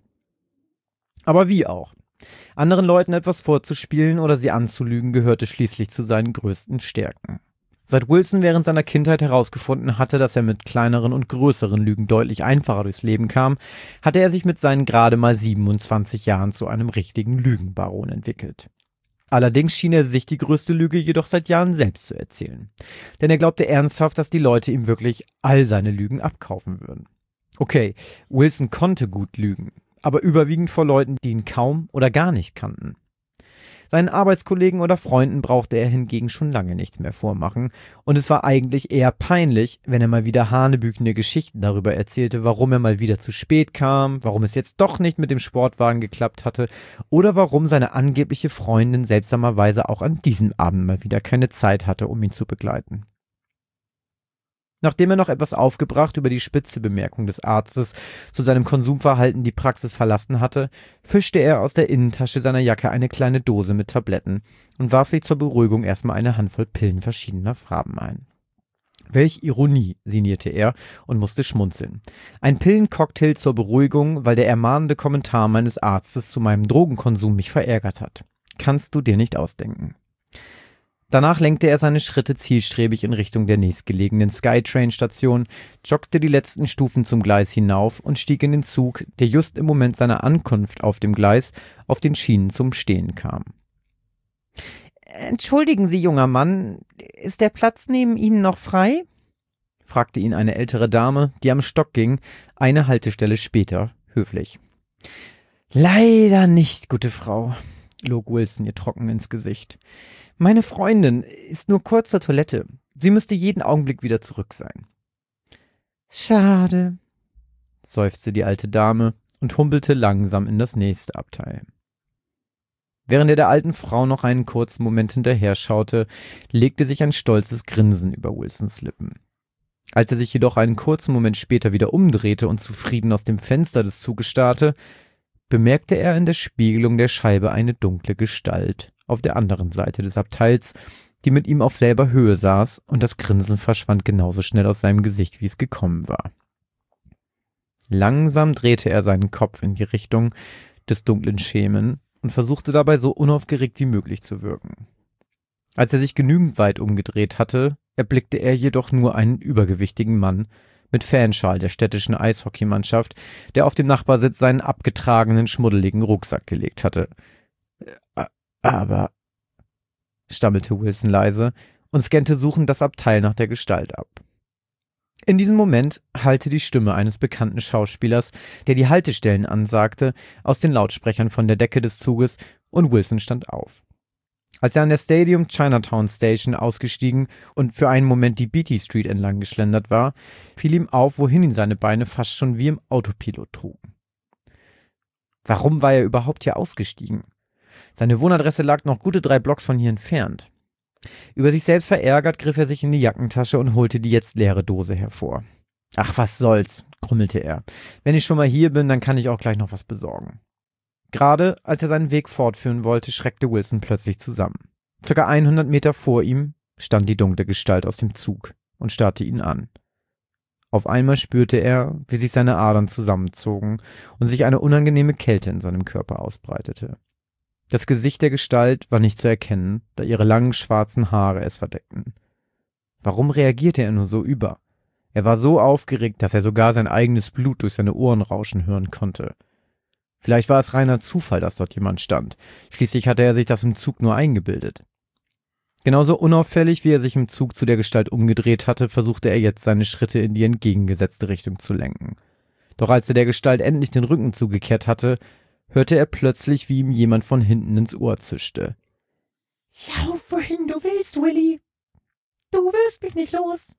Aber wie auch. Anderen Leuten etwas vorzuspielen oder sie anzulügen, gehörte schließlich zu seinen größten Stärken. Seit Wilson während seiner Kindheit herausgefunden hatte, dass er mit kleineren und größeren Lügen deutlich einfacher durchs Leben kam, hatte er sich mit seinen gerade mal siebenundzwanzig Jahren zu einem richtigen Lügenbaron entwickelt. Allerdings schien er sich die größte Lüge jedoch seit Jahren selbst zu erzählen. Denn er glaubte ernsthaft, dass die Leute ihm wirklich all seine Lügen abkaufen würden. Okay, Wilson konnte gut lügen, aber überwiegend vor Leuten, die ihn kaum oder gar nicht kannten. Seinen Arbeitskollegen oder Freunden brauchte er hingegen schon lange nichts mehr vormachen, und es war eigentlich eher peinlich, wenn er mal wieder hanebüchende Geschichten darüber erzählte, warum er mal wieder zu spät kam, warum es jetzt doch nicht mit dem Sportwagen geklappt hatte oder warum seine angebliche Freundin seltsamerweise auch an diesem Abend mal wieder keine Zeit hatte, um ihn zu begleiten. Nachdem er noch etwas aufgebracht über die spitze Bemerkung des Arztes zu seinem Konsumverhalten die Praxis verlassen hatte, fischte er aus der Innentasche seiner Jacke eine kleine Dose mit Tabletten und warf sich zur Beruhigung erstmal eine Handvoll Pillen verschiedener Farben ein. Welch Ironie, sinnierte er und musste schmunzeln. Ein Pillencocktail zur Beruhigung, weil der ermahnende Kommentar meines Arztes zu meinem Drogenkonsum mich verärgert hat. Kannst du dir nicht ausdenken. Danach lenkte er seine Schritte zielstrebig in Richtung der nächstgelegenen Skytrain-Station, joggte die letzten Stufen zum Gleis hinauf und stieg in den Zug, der just im Moment seiner Ankunft auf dem Gleis auf den Schienen zum Stehen kam. »Entschuldigen Sie, junger Mann, ist der Platz neben Ihnen noch frei?« fragte ihn eine ältere Dame, die am Stock ging, eine Haltestelle später, höflich. »Leider nicht, gute Frau«, log Wilson ihr trocken ins Gesicht. »Meine Freundin ist nur kurz zur Toilette. Sie müsste jeden Augenblick wieder zurück sein.« »Schade«, seufzte die alte Dame und humpelte langsam in das nächste Abteil. Während er der alten Frau noch einen kurzen Moment hinterher schaute, legte sich ein stolzes Grinsen über Wilsons Lippen. Als er sich jedoch einen kurzen Moment später wieder umdrehte und zufrieden aus dem Fenster des Zuges starrte, bemerkte er in der Spiegelung der Scheibe eine dunkle Gestalt auf der anderen Seite des Abteils, die mit ihm auf selber Höhe saß, und das Grinsen verschwand genauso schnell aus seinem Gesicht, wie es gekommen war. Langsam drehte er seinen Kopf in die Richtung des dunklen Schemen und versuchte dabei so unaufgeregt wie möglich zu wirken. Als er sich genügend weit umgedreht hatte, erblickte er jedoch nur einen übergewichtigen Mann mit Fanschal der städtischen Eishockeymannschaft, der auf dem Nachbarsitz seinen abgetragenen, schmuddeligen Rucksack gelegt hatte. »Aber«, stammelte Wilson leise und scannte suchend das Abteil nach der Gestalt ab. In diesem Moment hallte die Stimme eines bekannten Schauspielers, der die Haltestellen ansagte, aus den Lautsprechern von der Decke des Zuges und Wilson stand auf. Als er an der Stadium Chinatown Station ausgestiegen und für einen Moment die Beatty Street entlang geschlendert war, fiel ihm auf, wohin ihn seine Beine fast schon wie im Autopilot trugen. Warum war er überhaupt hier ausgestiegen? Seine Wohnadresse lag noch gute drei Blocks von hier entfernt. Über sich selbst verärgert griff er sich in die Jackentasche und holte die jetzt leere Dose hervor. »Ach, was soll's«, grummelte er. »Wenn ich schon mal hier bin, dann kann ich auch gleich noch was besorgen.« Gerade als er seinen Weg fortführen wollte, schreckte Wilson plötzlich zusammen. Circa hundert Meter vor ihm stand die dunkle Gestalt aus dem Zug und starrte ihn an. Auf einmal spürte er, wie sich seine Adern zusammenzogen und sich eine unangenehme Kälte in seinem Körper ausbreitete. Das Gesicht der Gestalt war nicht zu erkennen, da ihre langen schwarzen Haare es verdeckten. Warum reagierte er nur so über? Er war so aufgeregt, dass er sogar sein eigenes Blut durch seine Ohren rauschen hören konnte. Vielleicht war es reiner Zufall, dass dort jemand stand. Schließlich hatte er sich das im Zug nur eingebildet. Genauso unauffällig, wie er sich im Zug zu der Gestalt umgedreht hatte, versuchte er jetzt seine Schritte in die entgegengesetzte Richtung zu lenken. Doch als er der Gestalt endlich den Rücken zugekehrt hatte, hörte er plötzlich, wie ihm jemand von hinten ins Ohr zischte. »Lauf, wohin du willst, Willy! Du wirst mich nicht los!«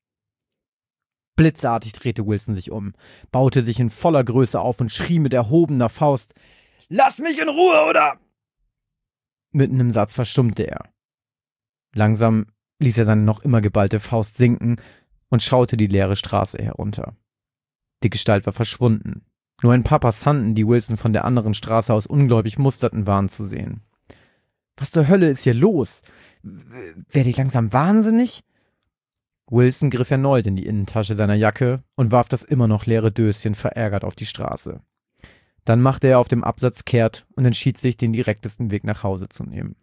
Blitzartig drehte Wilson sich um, baute sich in voller Größe auf und schrie mit erhobener Faust, »Lass mich in Ruhe, oder?« Mitten im Satz verstummte er. Langsam ließ er seine noch immer geballte Faust sinken und schaute die leere Straße herunter. Die Gestalt war verschwunden. Nur ein paar Passanten, die Wilson von der anderen Straße aus ungläubig musterten, waren zu sehen. »Was zur Hölle ist hier los? Werde ich langsam wahnsinnig?« Wilson griff erneut in die Innentasche seiner Jacke und warf das immer noch leere Döschen verärgert auf die Straße. Dann machte er auf dem Absatz kehrt und entschied sich, den direktesten Weg nach Hause zu nehmen.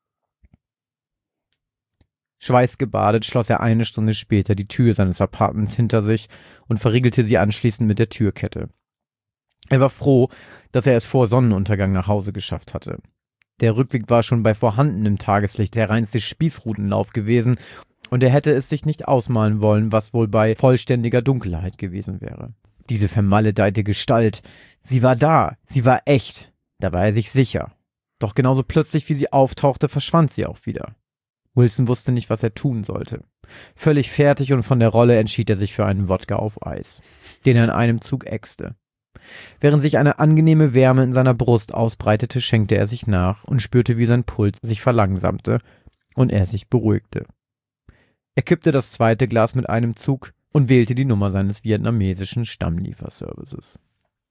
Schweißgebadet schloss er eine Stunde später die Tür seines Apartments hinter sich und verriegelte sie anschließend mit der Türkette. Er war froh, dass er es vor Sonnenuntergang nach Hause geschafft hatte. Der Rückweg war schon bei vorhandenem Tageslicht der reinste Spießrutenlauf gewesen und er hätte es sich nicht ausmalen wollen, was wohl bei vollständiger Dunkelheit gewesen wäre. Diese vermaledeite Gestalt, sie war da, sie war echt, da war er sich sicher. Doch genauso plötzlich, wie sie auftauchte, verschwand sie auch wieder. Wilson wusste nicht, was er tun sollte. Völlig fertig und von der Rolle entschied er sich für einen Wodka auf Eis, den er in einem Zug ächzte. Während sich eine angenehme Wärme in seiner Brust ausbreitete, schenkte er sich nach und spürte, wie sein Puls sich verlangsamte und er sich beruhigte. Er kippte das zweite Glas mit einem Zug und wählte die Nummer seines vietnamesischen Stammlieferservices.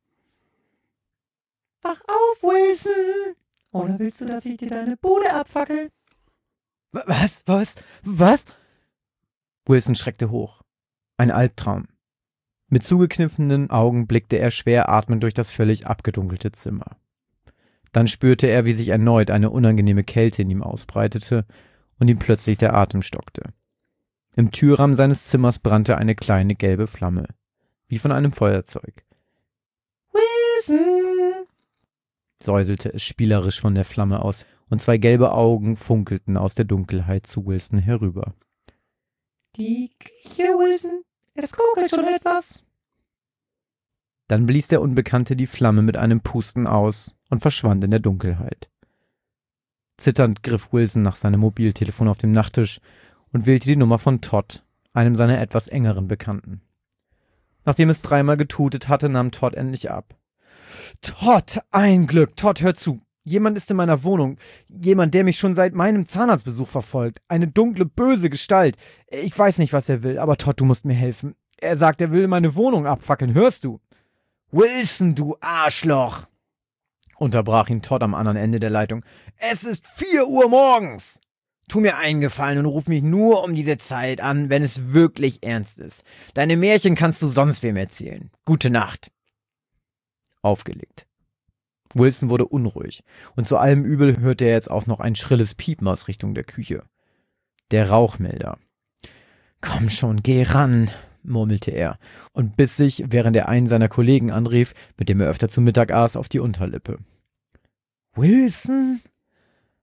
»Wach auf, Wilson! Oder willst du, dass ich dir deine Bude abfackel?« »Was? Was? Was?« Wilson schreckte hoch. Ein Albtraum. Mit zugekniffenen Augen blickte er schwer atmend durch das völlig abgedunkelte Zimmer. Dann spürte er, wie sich erneut eine unangenehme Kälte in ihm ausbreitete und ihm plötzlich der Atem stockte. Im Türrahmen seines Zimmers brannte eine kleine gelbe Flamme, wie von einem Feuerzeug. »Wilson«, säuselte es spielerisch von der Flamme aus, und zwei gelbe Augen funkelten aus der Dunkelheit zu Wilson herüber. »Die Küche, Wilson, es kokelt schon etwas.« Dann blies der Unbekannte die Flamme mit einem Pusten aus und verschwand in der Dunkelheit. Zitternd griff Wilson nach seinem Mobiltelefon auf dem Nachttisch und wählte die Nummer von Todd, einem seiner etwas engeren Bekannten. Nachdem es dreimal getutet hatte, nahm Todd endlich ab. »Todd, ein Glück! Todd, hör zu! Jemand ist in meiner Wohnung. Jemand, der mich schon seit meinem Zahnarztbesuch verfolgt. Eine dunkle, böse Gestalt. Ich weiß nicht, was er will, aber Todd, du musst mir helfen. Er sagt, er will meine Wohnung abfackeln. Hörst du?« »Wilson, du Arschloch!« unterbrach ihn Todd am anderen Ende der Leitung. »Es ist vier Uhr morgens! Tu mir einen Gefallen und ruf mich nur um diese Zeit an, wenn es wirklich ernst ist. Deine Märchen kannst du sonst wem erzählen. Gute Nacht.« Aufgelegt. Wilson wurde unruhig, und zu allem Übel hörte er jetzt auch noch ein schrilles Piepen aus Richtung der Küche. Der Rauchmelder. »Komm schon, geh ran«, murmelte er und biss sich, während er einen seiner Kollegen anrief, mit dem er öfter zu Mittag aß, auf die Unterlippe. »Wilson?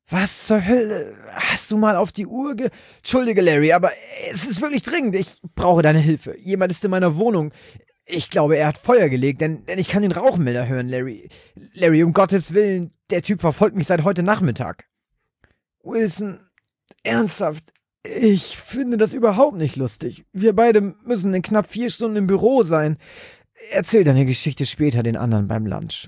Was zur Hölle? Hast du mal auf die Uhr ge... Entschuldige, Larry, aber es ist wirklich dringend. Ich brauche deine Hilfe. Jemand ist in meiner Wohnung. Ich glaube, er hat Feuer gelegt, denn, denn ich kann den Rauchmelder hören, Larry. Larry, um Gottes Willen, der Typ verfolgt mich seit heute Nachmittag. Wilson, ernsthaft, ich finde das überhaupt nicht lustig. Wir beide müssen in knapp vier Stunden im Büro sein. Erzähl deine Geschichte später den anderen beim Lunch.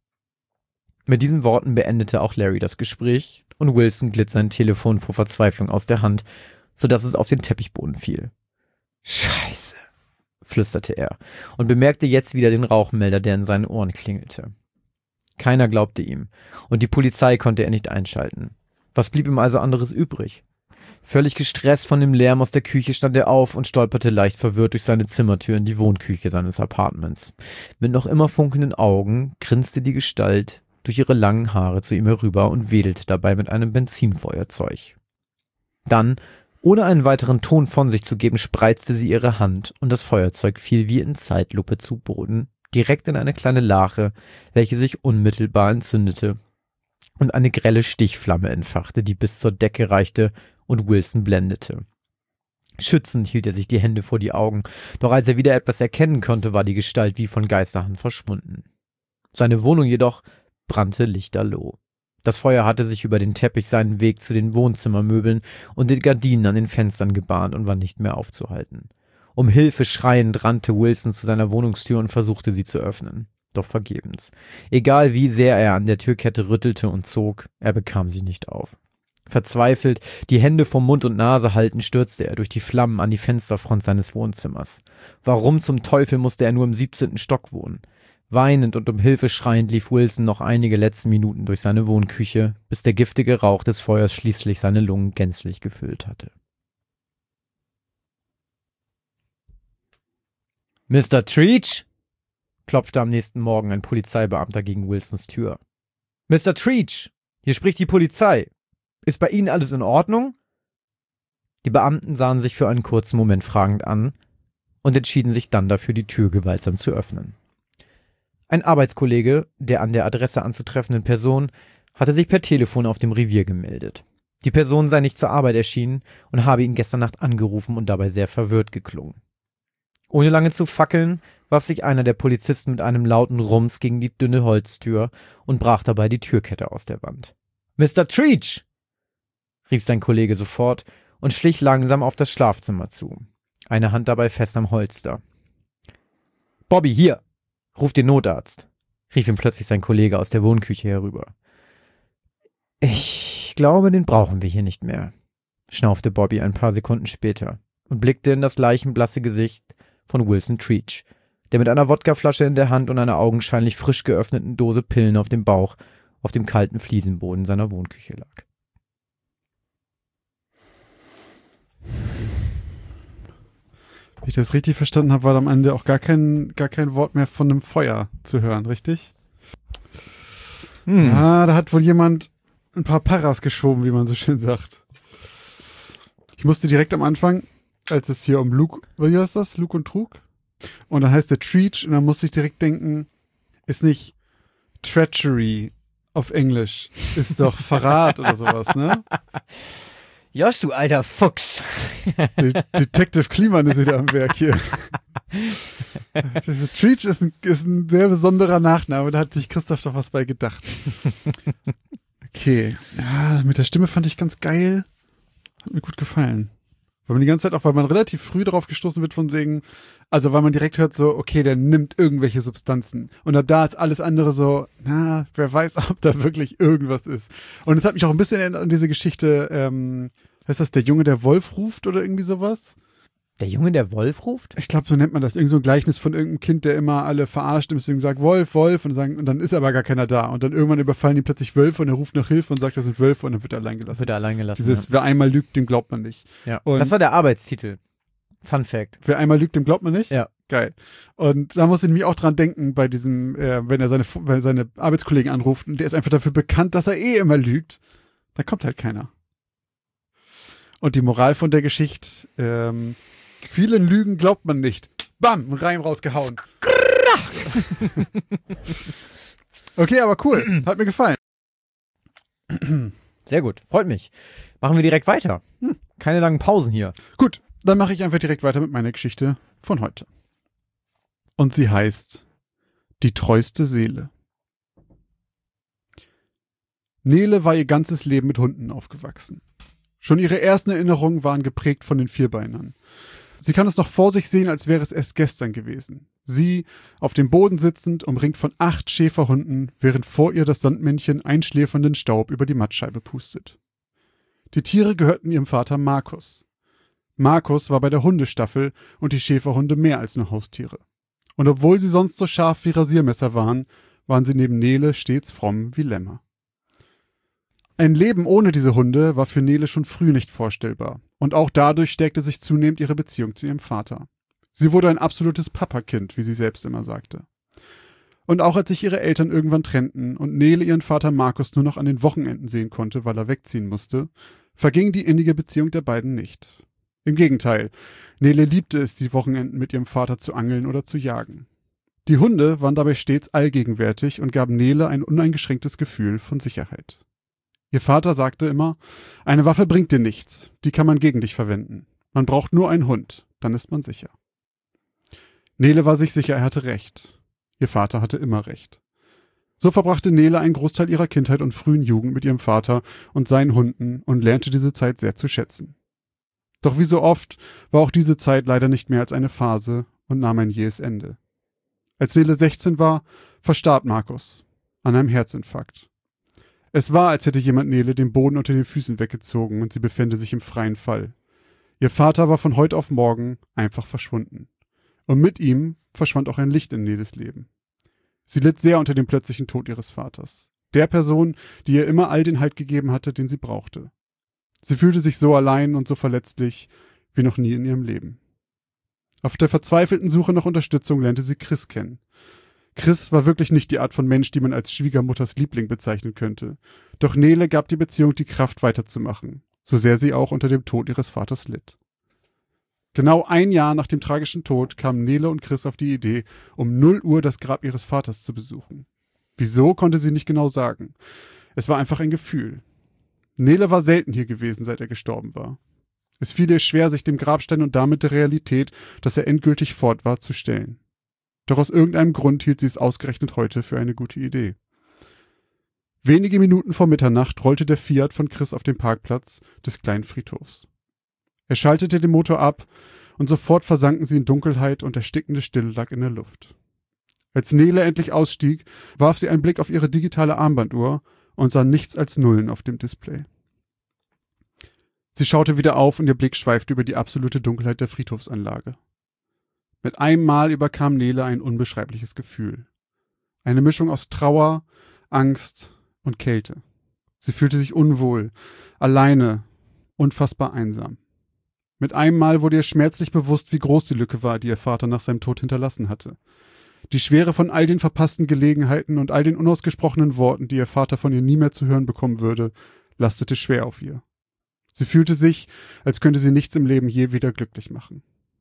Mit diesen Worten beendete auch Larry das Gespräch und Wilson glitt sein Telefon vor Verzweiflung aus der Hand, sodass es auf den Teppichboden fiel. Scheiße, flüsterte er und bemerkte jetzt wieder den Rauchmelder, der in seinen Ohren klingelte. Keiner glaubte ihm und die Polizei konnte er nicht einschalten. Was blieb ihm also anderes übrig? Völlig gestresst von dem Lärm aus der Küche stand er auf und stolperte leicht verwirrt durch seine Zimmertür in die Wohnküche seines Apartments. Mit noch immer funkelnden Augen grinste die Gestalt durch ihre langen Haare zu ihm herüber und wedelte dabei mit einem Benzinfeuerzeug. Dann, ohne einen weiteren Ton von sich zu geben, spreizte sie ihre Hand und das Feuerzeug fiel wie in Zeitlupe zu Boden, direkt in eine kleine Lache, welche sich unmittelbar entzündete und eine grelle Stichflamme entfachte, die bis zur Decke reichte und Wilson blendete. Schützend hielt er sich die Hände vor die Augen, doch als er wieder etwas erkennen konnte, war die Gestalt wie von Geisterhand verschwunden. Seine Wohnung jedoch brannte lichterloh. Das Feuer hatte sich über den Teppich seinen Weg zu den Wohnzimmermöbeln und den Gardinen an den Fenstern gebahnt und war nicht mehr aufzuhalten. Um Hilfe schreiend rannte Wilson zu seiner Wohnungstür und versuchte sie zu öffnen. Doch vergebens. Egal wie sehr er an der Türkette rüttelte und zog, er bekam sie nicht auf. Verzweifelt, die Hände vor Mund und Nase haltend, stürzte er durch die Flammen an die Fensterfront seines Wohnzimmers. Warum zum Teufel musste er nur im siebzehnten Stock wohnen? Weinend und um Hilfe schreiend lief Wilson noch einige letzte Minuten durch seine Wohnküche, bis der giftige Rauch des Feuers schließlich seine Lungen gänzlich gefüllt hatte. Mister Treach? Klopfte am nächsten Morgen ein Polizeibeamter gegen Wilsons Tür. Mister Treach, hier spricht die Polizei. Ist bei Ihnen alles in Ordnung? Die Beamten sahen sich für einen kurzen Moment fragend an und entschieden sich dann dafür, die Tür gewaltsam zu öffnen. Ein Arbeitskollege, der an der Adresse anzutreffenden Person, hatte sich per Telefon auf dem Revier gemeldet. Die Person sei nicht zur Arbeit erschienen und habe ihn gestern Nacht angerufen und dabei sehr verwirrt geklungen. Ohne lange zu fackeln, warf sich einer der Polizisten mit einem lauten Rums gegen die dünne Holztür und brach dabei die Türkette aus der Wand. »Mister Treach!« rief sein Kollege sofort und schlich langsam auf das Schlafzimmer zu, eine Hand dabei fest am Holster. »Bobby, hier! Ruf den Notarzt«, rief ihm plötzlich sein Kollege aus der Wohnküche herüber. »Ich glaube, den brauchen wir hier nicht mehr«, schnaufte Bobby ein paar Sekunden später und blickte in das leichenblasse Gesicht von Wilson Treach, der mit einer Wodkaflasche in der Hand und einer augenscheinlich frisch geöffneten Dose Pillen auf dem Bauch auf dem kalten Fliesenboden seiner Wohnküche lag. Wenn ich das richtig verstanden habe, war am Ende auch gar kein, gar kein Wort mehr von einem Feuer zu hören, richtig? Hm. Ja, da hat wohl jemand ein paar Paras geschoben, wie man so schön sagt. Ich musste direkt am Anfang, als es hier um Luke, wie heißt das? Luke und Trug? Und dann heißt der Treach und dann musste ich direkt denken, ist nicht Treachery auf Englisch, ist doch Verrat oder sowas, ne? Josh, du alter Fuchs. De- Detective Kliman ist wieder am Werk hier. Treach ist ein, ist ein sehr besonderer Nachname, da hat sich Christoph doch was bei gedacht. Okay, ja, mit der Stimme fand ich ganz geil. Hat mir gut gefallen. Weil man die ganze Zeit auch, weil man relativ früh darauf gestoßen wird von wegen, also weil man direkt hört so, okay, der nimmt irgendwelche Substanzen. Und ab da ist alles andere so, na, wer weiß, ob da wirklich irgendwas ist. Und es hat mich auch ein bisschen erinnert an diese Geschichte, ähm, heißt das, der Junge, der Wolf ruft oder irgendwie sowas? Der Junge, der Wolf ruft? Ich glaube, so nennt man das. Irgend so ein Gleichnis von irgendeinem Kind, der immer alle verarscht und deswegen sagt, Wolf, Wolf, und, sagen, und dann ist aber gar keiner da. Und dann irgendwann überfallen ihn plötzlich Wölfe und er ruft nach Hilfe und sagt, das sind Wölfe und dann wird er allein gelassen. Wird er allein gelassen. Dieses, ja. wer einmal lügt, dem glaubt man nicht. Ja. Und das war der Arbeitstitel. Fun Fact. Wer einmal lügt, dem glaubt man nicht? Ja. Geil. Und da muss ich nämlich auch dran denken, bei diesem, äh, wenn er seine, wenn er seine Arbeitskollegen anruft und der ist einfach dafür bekannt, dass er eh immer lügt, dann kommt halt keiner. Und die Moral von der Geschichte, ähm, vielen Lügen glaubt man nicht. Bam, Reim rausgehauen. Okay, aber cool. Hat mir gefallen. Sehr gut, freut mich. Machen wir direkt weiter. Hm. Keine langen Pausen hier. Gut, dann mache ich einfach direkt weiter mit meiner Geschichte von heute. Und sie heißt Die treueste Seele. Nele war ihr ganzes Leben mit Hunden aufgewachsen. Schon ihre ersten Erinnerungen waren geprägt von den Vierbeinern. Sie kann es noch vor sich sehen, als wäre es erst gestern gewesen. Sie, auf dem Boden sitzend, umringt von acht Schäferhunden, während vor ihr das Sandmännchen einschläfernden Staub über die Mattscheibe pustet. Die Tiere gehörten ihrem Vater Markus. Markus war bei der Hundestaffel und die Schäferhunde mehr als nur Haustiere. Und obwohl sie sonst so scharf wie Rasiermesser waren, waren sie neben Nele stets fromm wie Lämmer. Ein Leben ohne diese Hunde war für Nele schon früh nicht vorstellbar. Und auch dadurch stärkte sich zunehmend ihre Beziehung zu ihrem Vater. Sie wurde ein absolutes Papakind, wie sie selbst immer sagte. Und auch als sich ihre Eltern irgendwann trennten und Nele ihren Vater Markus nur noch an den Wochenenden sehen konnte, weil er wegziehen musste, verging die innige Beziehung der beiden nicht. Im Gegenteil, Nele liebte es, die Wochenenden mit ihrem Vater zu angeln oder zu jagen. Die Hunde waren dabei stets allgegenwärtig und gaben Nele ein uneingeschränktes Gefühl von Sicherheit. Ihr Vater sagte immer, eine Waffe bringt dir nichts, die kann man gegen dich verwenden. Man braucht nur einen Hund, dann ist man sicher. Nele war sich sicher, er hatte recht. Ihr Vater hatte immer recht. So verbrachte Nele einen Großteil ihrer Kindheit und frühen Jugend mit ihrem Vater und seinen Hunden und lernte diese Zeit sehr zu schätzen. Doch wie so oft war auch diese Zeit leider nicht mehr als eine Phase und nahm ein jähes Ende. Als Nele sechzehn war, verstarb Markus an einem Herzinfarkt. Es war, als hätte jemand Nele den Boden unter den Füßen weggezogen und sie befände sich im freien Fall. Ihr Vater war von heute auf morgen einfach verschwunden. Und mit ihm verschwand auch ein Licht in Neles Leben. Sie litt sehr unter dem plötzlichen Tod ihres Vaters. Der Person, die ihr immer all den Halt gegeben hatte, den sie brauchte. Sie fühlte sich so allein und so verletzlich wie noch nie in ihrem Leben. Auf der verzweifelten Suche nach Unterstützung lernte sie Chris kennen. Chris war wirklich nicht die Art von Mensch, die man als Schwiegermutters Liebling bezeichnen könnte. Doch Nele gab die Beziehung die Kraft weiterzumachen, so sehr sie auch unter dem Tod ihres Vaters litt. Genau ein Jahr nach dem tragischen Tod kamen Nele und Chris auf die Idee, um null Uhr das Grab ihres Vaters zu besuchen. Wieso, konnte sie nicht genau sagen. Es war einfach ein Gefühl. Nele war selten hier gewesen, seit er gestorben war. Es fiel ihr schwer, sich dem Grabstein und damit der Realität, dass er endgültig fort war, zu stellen. Doch aus irgendeinem Grund hielt sie es ausgerechnet heute für eine gute Idee. Wenige Minuten vor Mitternacht rollte der Fiat von Chris auf den Parkplatz des kleinen Friedhofs. Er schaltete den Motor ab und sofort versanken sie in Dunkelheit und erstickende Stille lag in der Luft. Als Nele endlich ausstieg, warf sie einen Blick auf ihre digitale Armbanduhr und sah nichts als Nullen auf dem Display. Sie schaute wieder auf und ihr Blick schweifte über die absolute Dunkelheit der Friedhofsanlage. Mit einem Mal überkam Nele ein unbeschreibliches Gefühl. Eine Mischung aus Trauer, Angst und Kälte. Sie fühlte sich unwohl, alleine, unfassbar einsam. Mit einem Mal wurde ihr schmerzlich bewusst, wie groß die Lücke war, die ihr Vater nach seinem Tod hinterlassen hatte. Die Schwere von all den verpassten Gelegenheiten und all den unausgesprochenen Worten, die ihr Vater von ihr nie mehr zu hören bekommen würde, lastete schwer auf ihr. Sie fühlte sich, als könnte sie nichts im Leben je wieder glücklich machen.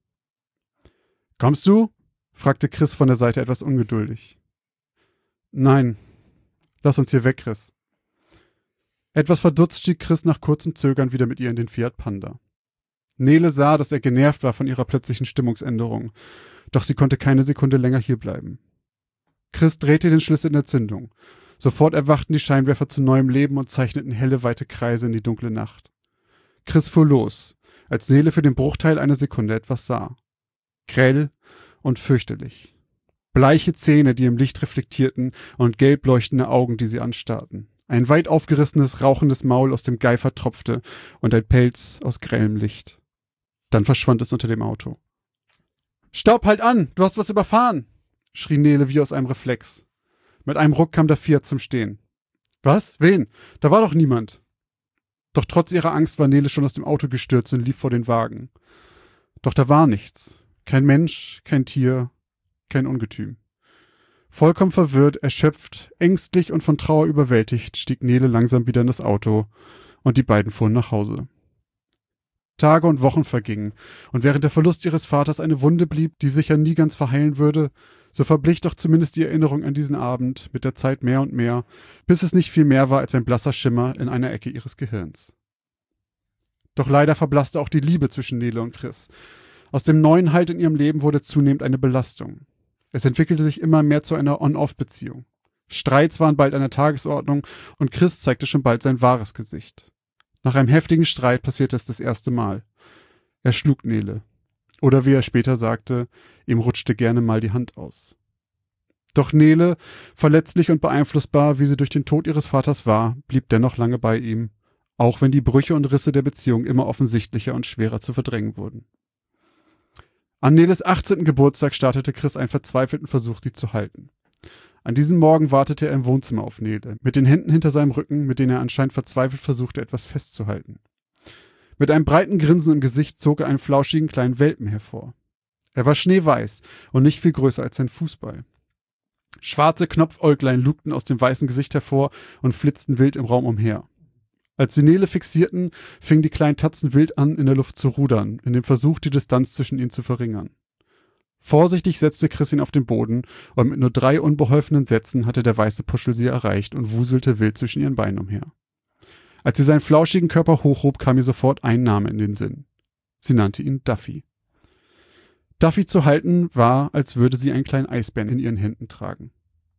»Kommst du?« fragte Chris von der Seite etwas ungeduldig. »Nein. Lass uns hier weg, Chris.« Etwas verdutzt stieg Chris nach kurzem Zögern wieder mit ihr in den Fiat Panda. Nele sah, dass er genervt war von ihrer plötzlichen Stimmungsänderung, doch sie konnte keine Sekunde länger hierbleiben. Chris drehte den Schlüssel in der Zündung. Sofort erwachten die Scheinwerfer zu neuem Leben und zeichneten helle, weite Kreise in die dunkle Nacht. Chris fuhr los, als Nele für den Bruchteil einer Sekunde etwas sah. Grell und fürchterlich. Bleiche Zähne, die im Licht reflektierten, und gelb leuchtende Augen, die sie anstarrten. Ein weit aufgerissenes, rauchendes Maul, aus dem Geifer tropfte, und ein Pelz aus grellem Licht. Dann verschwand es unter dem Auto. »Stopp, halt an! Du hast was überfahren!« schrie Nele wie aus einem Reflex. Mit einem Ruck kam der Fiat zum Stehen. »Was? Wen? Da war doch niemand!« Doch trotz ihrer Angst war Nele schon aus dem Auto gestürzt und lief vor den Wagen. Doch da war nichts. Kein Mensch, kein Tier, kein Ungetüm. Vollkommen verwirrt, erschöpft, ängstlich und von Trauer überwältigt, stieg Nele langsam wieder in das Auto und die beiden fuhren nach Hause. Tage und Wochen vergingen, und während der Verlust ihres Vaters eine Wunde blieb, die sicher nie ganz verheilen würde, So verblich doch zumindest die Erinnerung an diesen Abend mit der Zeit mehr und mehr, bis es nicht viel mehr war als ein blasser Schimmer in einer Ecke ihres Gehirns. Doch leider verblasste auch die Liebe zwischen Nele und Chris. Aus dem neuen Halt in ihrem Leben wurde zunehmend eine Belastung. Es entwickelte sich immer mehr zu einer On-Off-Beziehung. Streits waren bald an der Tagesordnung und Chris zeigte schon bald sein wahres Gesicht. Nach einem heftigen Streit passierte es das erste Mal. Er schlug Nele. Oder wie er später sagte, ihm rutschte gerne mal die Hand aus. Doch Nele, verletzlich und beeinflussbar, wie sie durch den Tod ihres Vaters war, blieb dennoch lange bei ihm, auch wenn die Brüche und Risse der Beziehung immer offensichtlicher und schwerer zu verdrängen wurden. An Neles achtzehnten Geburtstag startete Chris einen verzweifelten Versuch, sie zu halten. An diesem Morgen wartete er im Wohnzimmer auf Nele, mit den Händen hinter seinem Rücken, mit denen er anscheinend verzweifelt versuchte, etwas festzuhalten. Mit einem breiten Grinsen im Gesicht zog er einen flauschigen kleinen Welpen hervor. Er war schneeweiß und nicht viel größer als ein Fußball. Schwarze Knopfäuglein lugten aus dem weißen Gesicht hervor und flitzten wild im Raum umher. Als sie Nele fixierten, fingen die kleinen Tatzen wild an, in der Luft zu rudern, in dem Versuch, die Distanz zwischen ihnen zu verringern. Vorsichtig setzte Chris ihn auf den Boden und mit nur drei unbeholfenen Sätzen hatte der weiße Puschel sie erreicht und wuselte wild zwischen ihren Beinen umher. Als sie seinen flauschigen Körper hochhob, kam ihr sofort ein Name in den Sinn. Sie nannte ihn Duffy. Duffy zu halten war, als würde sie einen kleinen Eisbären in ihren Händen tragen.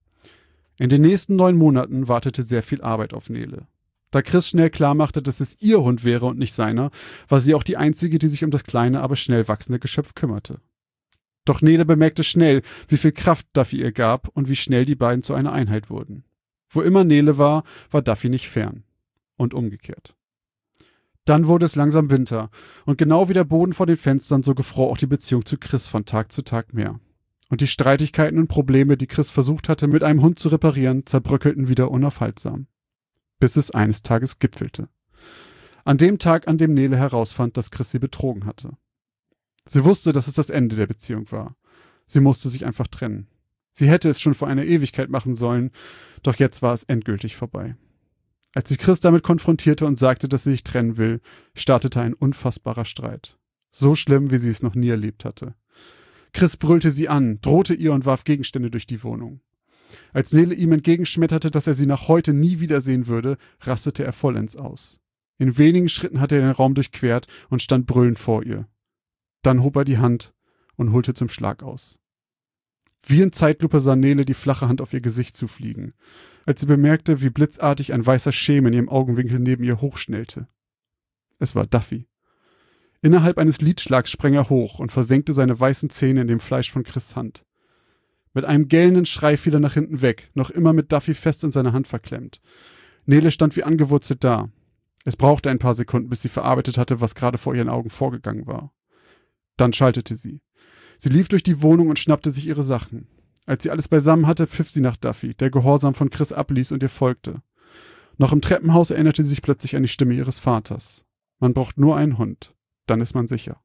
In den nächsten neun Monaten wartete sehr viel Arbeit auf Nele. Da Chris schnell klarmachte, dass es ihr Hund wäre und nicht seiner, war sie auch die Einzige, die sich um das kleine, aber schnell wachsende Geschöpf kümmerte. Doch Nele bemerkte schnell, wie viel Kraft Duffy ihr gab und wie schnell die beiden zu einer Einheit wurden. Wo immer Nele war, war Duffy nicht fern. Und umgekehrt. Dann wurde es langsam Winter, und genau wie der Boden vor den Fenstern, so gefror auch die Beziehung zu Chris von Tag zu Tag mehr. Und die Streitigkeiten und Probleme, die Chris versucht hatte, mit einem Hund zu reparieren, zerbröckelten wieder unaufhaltsam. Bis es eines Tages gipfelte. An dem Tag, an dem Nele herausfand, dass Chris sie betrogen hatte. Sie wusste, dass es das Ende der Beziehung war. Sie musste sich einfach trennen. Sie hätte es schon vor einer Ewigkeit machen sollen, doch jetzt war es endgültig vorbei. Als sie Chris damit konfrontierte und sagte, dass sie sich trennen will, startete ein unfassbarer Streit. So schlimm, wie sie es noch nie erlebt hatte. Chris brüllte sie an, drohte ihr und warf Gegenstände durch die Wohnung. Als Nele ihm entgegenschmetterte, dass er sie nach heute nie wiedersehen würde, rastete er vollends aus. In wenigen Schritten hatte er den Raum durchquert und stand brüllend vor ihr. Dann hob er die Hand und holte zum Schlag aus. Wie in Zeitlupe sah Nele die flache Hand auf ihr Gesicht zufliegen, als sie bemerkte, wie blitzartig ein weißer Schemen in ihrem Augenwinkel neben ihr hochschnellte. Es war Duffy. Innerhalb eines Lidschlags sprang er hoch und versenkte seine weißen Zähne in dem Fleisch von Chris' Hand. Mit einem gellenden Schrei fiel er nach hinten weg, noch immer mit Duffy fest in seiner Hand verklemmt. Nele stand wie angewurzelt da. Es brauchte ein paar Sekunden, bis sie verarbeitet hatte, was gerade vor ihren Augen vorgegangen war. Dann schaltete sie. Sie lief durch die Wohnung und schnappte sich ihre Sachen. Als sie alles beisammen hatte, pfiff sie nach Duffy, der gehorsam von Chris abließ und ihr folgte. Noch im Treppenhaus erinnerte sie sich plötzlich an die Stimme ihres Vaters. Man braucht nur einen Hund, dann ist man sicher.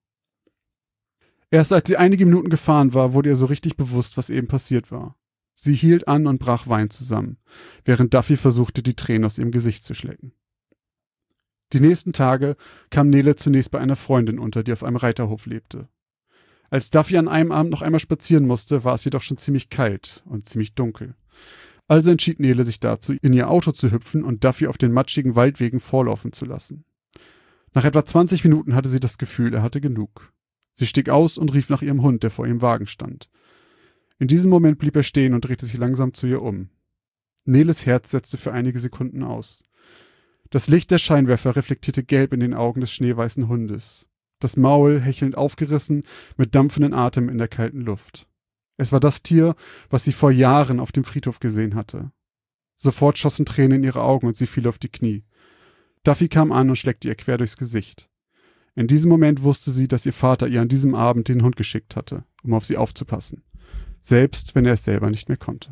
Erst als sie einige Minuten gefahren war, wurde ihr so richtig bewusst, was eben passiert war. Sie hielt an und brach Wein zusammen, während Duffy versuchte, die Tränen aus ihrem Gesicht zu schlecken. Die nächsten Tage kam Nele zunächst bei einer Freundin unter, die auf einem Reiterhof lebte. Als Duffy an einem Abend noch einmal spazieren musste, war es jedoch schon ziemlich kalt und ziemlich dunkel. Also entschied Nele sich dazu, in ihr Auto zu hüpfen und Duffy auf den matschigen Waldwegen vorlaufen zu lassen. Nach etwa zwanzig Minuten hatte sie das Gefühl, er hatte genug. Sie stieg aus und rief nach ihrem Hund, der vor ihrem Wagen stand. In diesem Moment blieb er stehen und drehte sich langsam zu ihr um. Neles Herz setzte für einige Sekunden aus. Das Licht der Scheinwerfer reflektierte gelb in den Augen des schneeweißen Hundes. Das Maul hechelnd aufgerissen, mit dampfendem Atem in der kalten Luft. Es war das Tier, was sie vor Jahren auf dem Friedhof gesehen hatte. Sofort schossen Tränen in ihre Augen und sie fiel auf die Knie. Duffy kam an und schleckte ihr quer durchs Gesicht. In diesem Moment wusste sie, dass ihr Vater ihr an diesem Abend den Hund geschickt hatte, um auf sie aufzupassen. Selbst wenn er es selber nicht mehr konnte.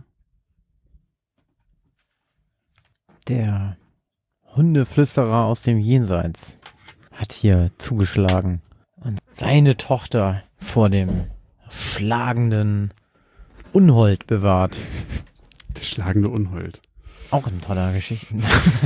Der Hundeflüsterer aus dem Jenseits hat hier zugeschlagen und seine Tochter vor dem schlagenden Unhold bewahrt. Der schlagende Unhold. Auch ein toller Geschichten.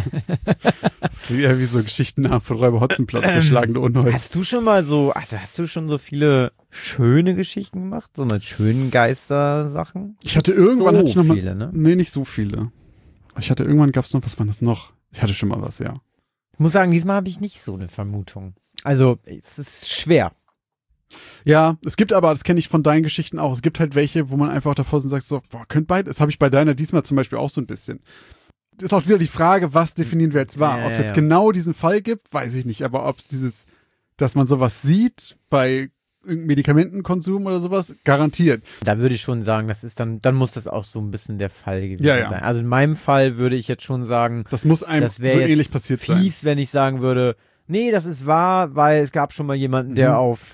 Das klingt ja wie so Geschichten von Räuber Hotzenplotz, der schlagende Unhold. Hast du schon mal so, also hast du schon so viele schöne Geschichten gemacht? So mit schönen Geistersachen? Ich hatte irgendwann, so hatte ich noch mal, viele, ne? nee, nicht so viele. Ich hatte irgendwann, gab's noch, was war das noch? Ich hatte schon mal was, ja. Ich muss sagen, diesmal habe ich nicht so eine Vermutung. Also, es ist schwer. Ja, es gibt aber, das kenne ich von deinen Geschichten auch, es gibt halt welche, wo man einfach davor sitzt und sagt so, boah, könnt beide, das habe ich bei deiner diesmal zum Beispiel auch so ein bisschen. Das ist auch wieder die Frage, was definieren wir jetzt wahr? Ja, ob es ja, jetzt ja. genau diesen Fall gibt, weiß ich nicht, aber ob es dieses, dass man sowas sieht bei irgendeinem Medikamentenkonsum oder sowas, garantiert. Da würde ich schon sagen, das ist dann, dann muss das auch so ein bisschen der Fall gewesen Ja, ja. sein. Also in meinem Fall würde ich jetzt schon sagen, Das muss einem das so wäre jetzt ähnlich passiert sein. fies, wenn ich sagen würde, nee, das ist wahr, weil es gab schon mal jemanden, der Mhm. auf,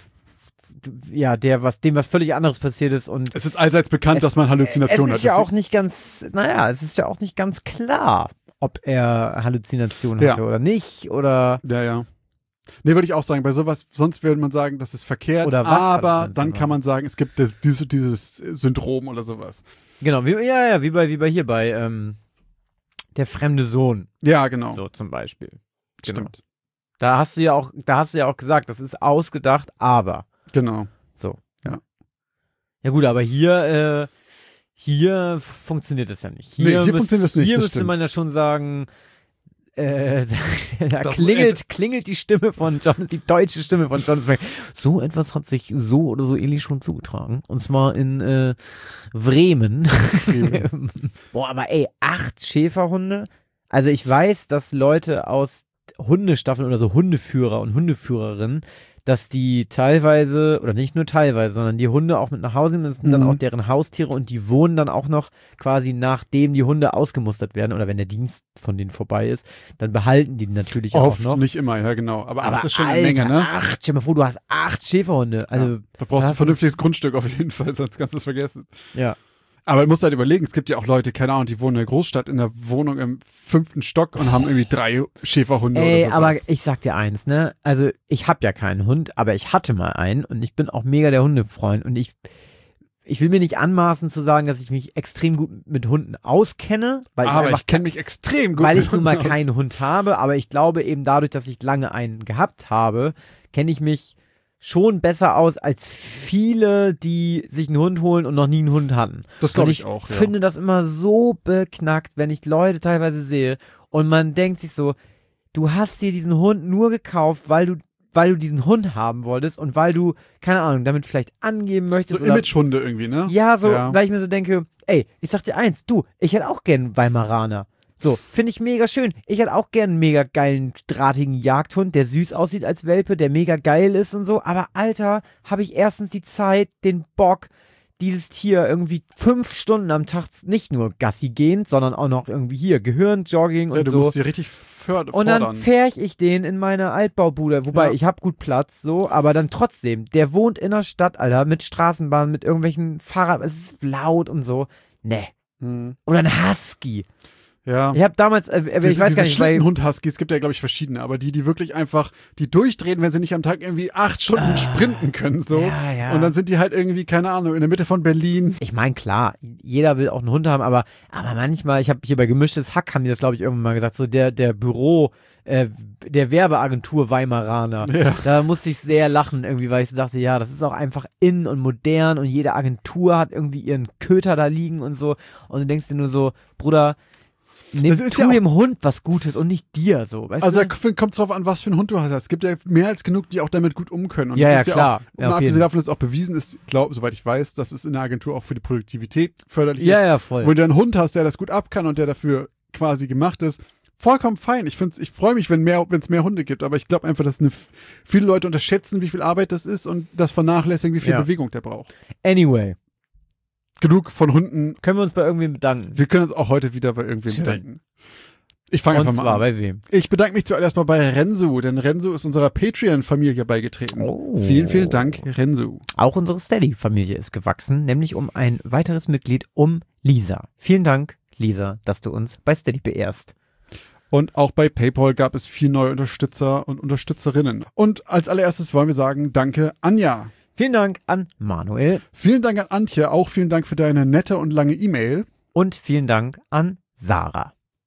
ja, der was, dem was völlig anderes passiert ist und Es ist allseits bekannt, Es- dass man Halluzinationen es hat. ist ja Deswegen- auch nicht ganz, naja, es ist ja auch nicht ganz klar, ob er Halluzinationen Ja. hatte oder nicht oder Ja, ja. Nee, würde ich auch sagen, bei sowas, sonst würde man sagen, das ist verkehrt, Oder was aber Halluzinationen dann kann man sagen, es gibt das, dieses, dieses Syndrom oder sowas. genau, wie, ja, ja, wie bei, wie bei hier bei ähm, der fremde Sohn, Ja, genau. so zum Beispiel. Genau. Stimmt. Da hast du ja auch, da hast du ja auch gesagt, das ist ausgedacht, aber Genau. so. Ja. Ja gut, aber hier, äh, hier funktioniert das ja nicht. Hier, Nee, hier müsst- funktioniert das nicht, Hier das müsste stimmt. man ja schon sagen, äh, da Das- klingelt, klingelt die Stimme von Jonathan, die deutsche Stimme von Jonathan. So etwas hat sich so oder so ähnlich schon zugetragen. Und zwar in äh, Bremen. Boah, aber ey, acht Schäferhunde? Also ich weiß, dass Leute aus Hundestaffeln oder so Hundeführer und Hundeführerinnen, dass die teilweise, oder nicht nur teilweise, sondern die Hunde auch mit nach Hause nehmen, das sind dann Mhm. auch deren Haustiere und die wohnen dann auch noch quasi nachdem die Hunde ausgemustert werden oder wenn der Dienst von denen vorbei ist, dann behalten die natürlich Oft, auch noch. nicht immer, ja genau. Aber, Aber acht ist schon Alter, eine Menge, ne? acht, stell dir mal vor, du hast acht Schäferhunde. Also, Da brauchst du ein hast du- vernünftiges Grundstück auf jeden Fall, sonst kannst du es vergessen. ja. Aber du musst halt überlegen, es gibt ja auch Leute, keine Ahnung, die wohnen in der Großstadt in der Wohnung im fünften Stock und haben irgendwie drei Schäferhunde Ey, oder aber sowas. ich sag dir eins, ne? Also, ich hab ja keinen Hund, aber ich hatte mal einen und ich bin auch mega der Hundefreund und ich, ich will mir nicht anmaßen zu sagen, dass ich mich extrem gut mit Hunden auskenne, weil aber ich einfach ich kenne mich extrem gut weil mit ich nun mal Hunden aus. keinen Hund habe, aber ich glaube eben dadurch, dass ich lange einen gehabt habe, kenne ich mich schon besser aus als viele, die sich einen Hund holen und noch nie einen Hund hatten. Das glaube Und ich auch, ja. finde das immer so beknackt, wenn ich Leute teilweise sehe und man denkt sich so, du hast dir diesen Hund nur gekauft, weil du weil du diesen Hund haben wolltest und weil du, keine Ahnung, damit vielleicht angeben möchtest. So oder Imagehunde irgendwie, ne? ja, so, Ja. weil ich mir so denke, ey, ich sag dir eins, du, ich hätte auch gern einen Weimaraner. So, finde ich mega schön. Ich hätte auch gern einen mega geilen, drahtigen Jagdhund, der süß aussieht als Welpe, der mega geil ist und so. Aber Alter, habe ich erstens die Zeit, den Bock, dieses Tier irgendwie fünf Stunden am Tag nicht nur Gassi gehen, sondern auch noch irgendwie hier Gehirnjogging Ja, und du so. musst die richtig förd- Und fordern. dann färch ich den in meine Altbaubude. Wobei, Ja. ich habe gut Platz, so, aber dann trotzdem. Der wohnt in der Stadt, Alter, mit Straßenbahn, mit irgendwelchen Fahrrad. Es ist laut und so. Nee. Hm. Oder ein Husky. Ja. Ich habe damals, äh, ich diese, weiß diese gar nicht, weil, Schlittenhund-Huskies, es gibt ja, glaube ich, verschiedene, aber die, die wirklich einfach, die durchdrehen, wenn sie nicht am Tag irgendwie acht Stunden Ah. sprinten können, so. Ja, ja. Und dann sind die halt irgendwie, keine Ahnung, in der Mitte von Berlin. ich meine, klar, jeder will auch einen Hund haben, aber, aber manchmal, ich habe hier bei Gemischtes Hack, haben die das, glaube ich, irgendwann mal gesagt, so der, der Büro, äh, der Werbeagentur Weimaraner. Ja. Da musste ich sehr lachen irgendwie, weil ich so dachte, ja, das ist auch einfach in und modern und jede Agentur hat irgendwie ihren Köter da liegen und so. Und du denkst dir nur so, Bruder, nimm, Es ist tu ja auch- dem Hund was Gutes und nicht dir, so, weißt Also du? da kommt es drauf an, was für einen Hund du hast. Es gibt ja mehr als genug, die auch damit gut um können. Und Ja, das ja, ist klar. Auch, Ja, und auf abgesehen jeden. davon ist auch bewiesen, ist, glaub, soweit ich weiß, dass es in der Agentur auch für die Produktivität förderlich Ja, ist. ja, voll. Wenn du einen Hund hast, der das gut ab kann und der dafür quasi gemacht ist, vollkommen fein. Ich find's, ich freue mich, wenn mehr, wenn es mehr Hunde gibt, aber ich glaube einfach, dass eine, viele Leute unterschätzen, wie viel Arbeit das ist und das vernachlässigen, wie viel Ja. Bewegung der braucht. Anyway, Genug von Hunden. können wir uns bei irgendwem bedanken? Wir können uns auch heute wieder bei irgendwem Schön. bedanken. Ich fange Und einfach mal zwar an. bei wem? Ich bedanke mich zuallererst mal bei Renzo, denn Renzo ist unserer Patreon-Familie beigetreten. Oh. Vielen, vielen Dank, Renzo. Auch unsere Steady-Familie ist gewachsen, nämlich um ein weiteres Mitglied, um Lisa. Vielen Dank, Lisa, dass du uns bei Steady beehrst. Und auch bei PayPal gab es vier neue Unterstützer und Unterstützerinnen. Und als allererstes wollen wir sagen, danke Anja. Vielen Dank an Manuel Vielen Dank an Antje, auch vielen Dank für deine nette und lange E-Mail. und vielen Dank an Sarah.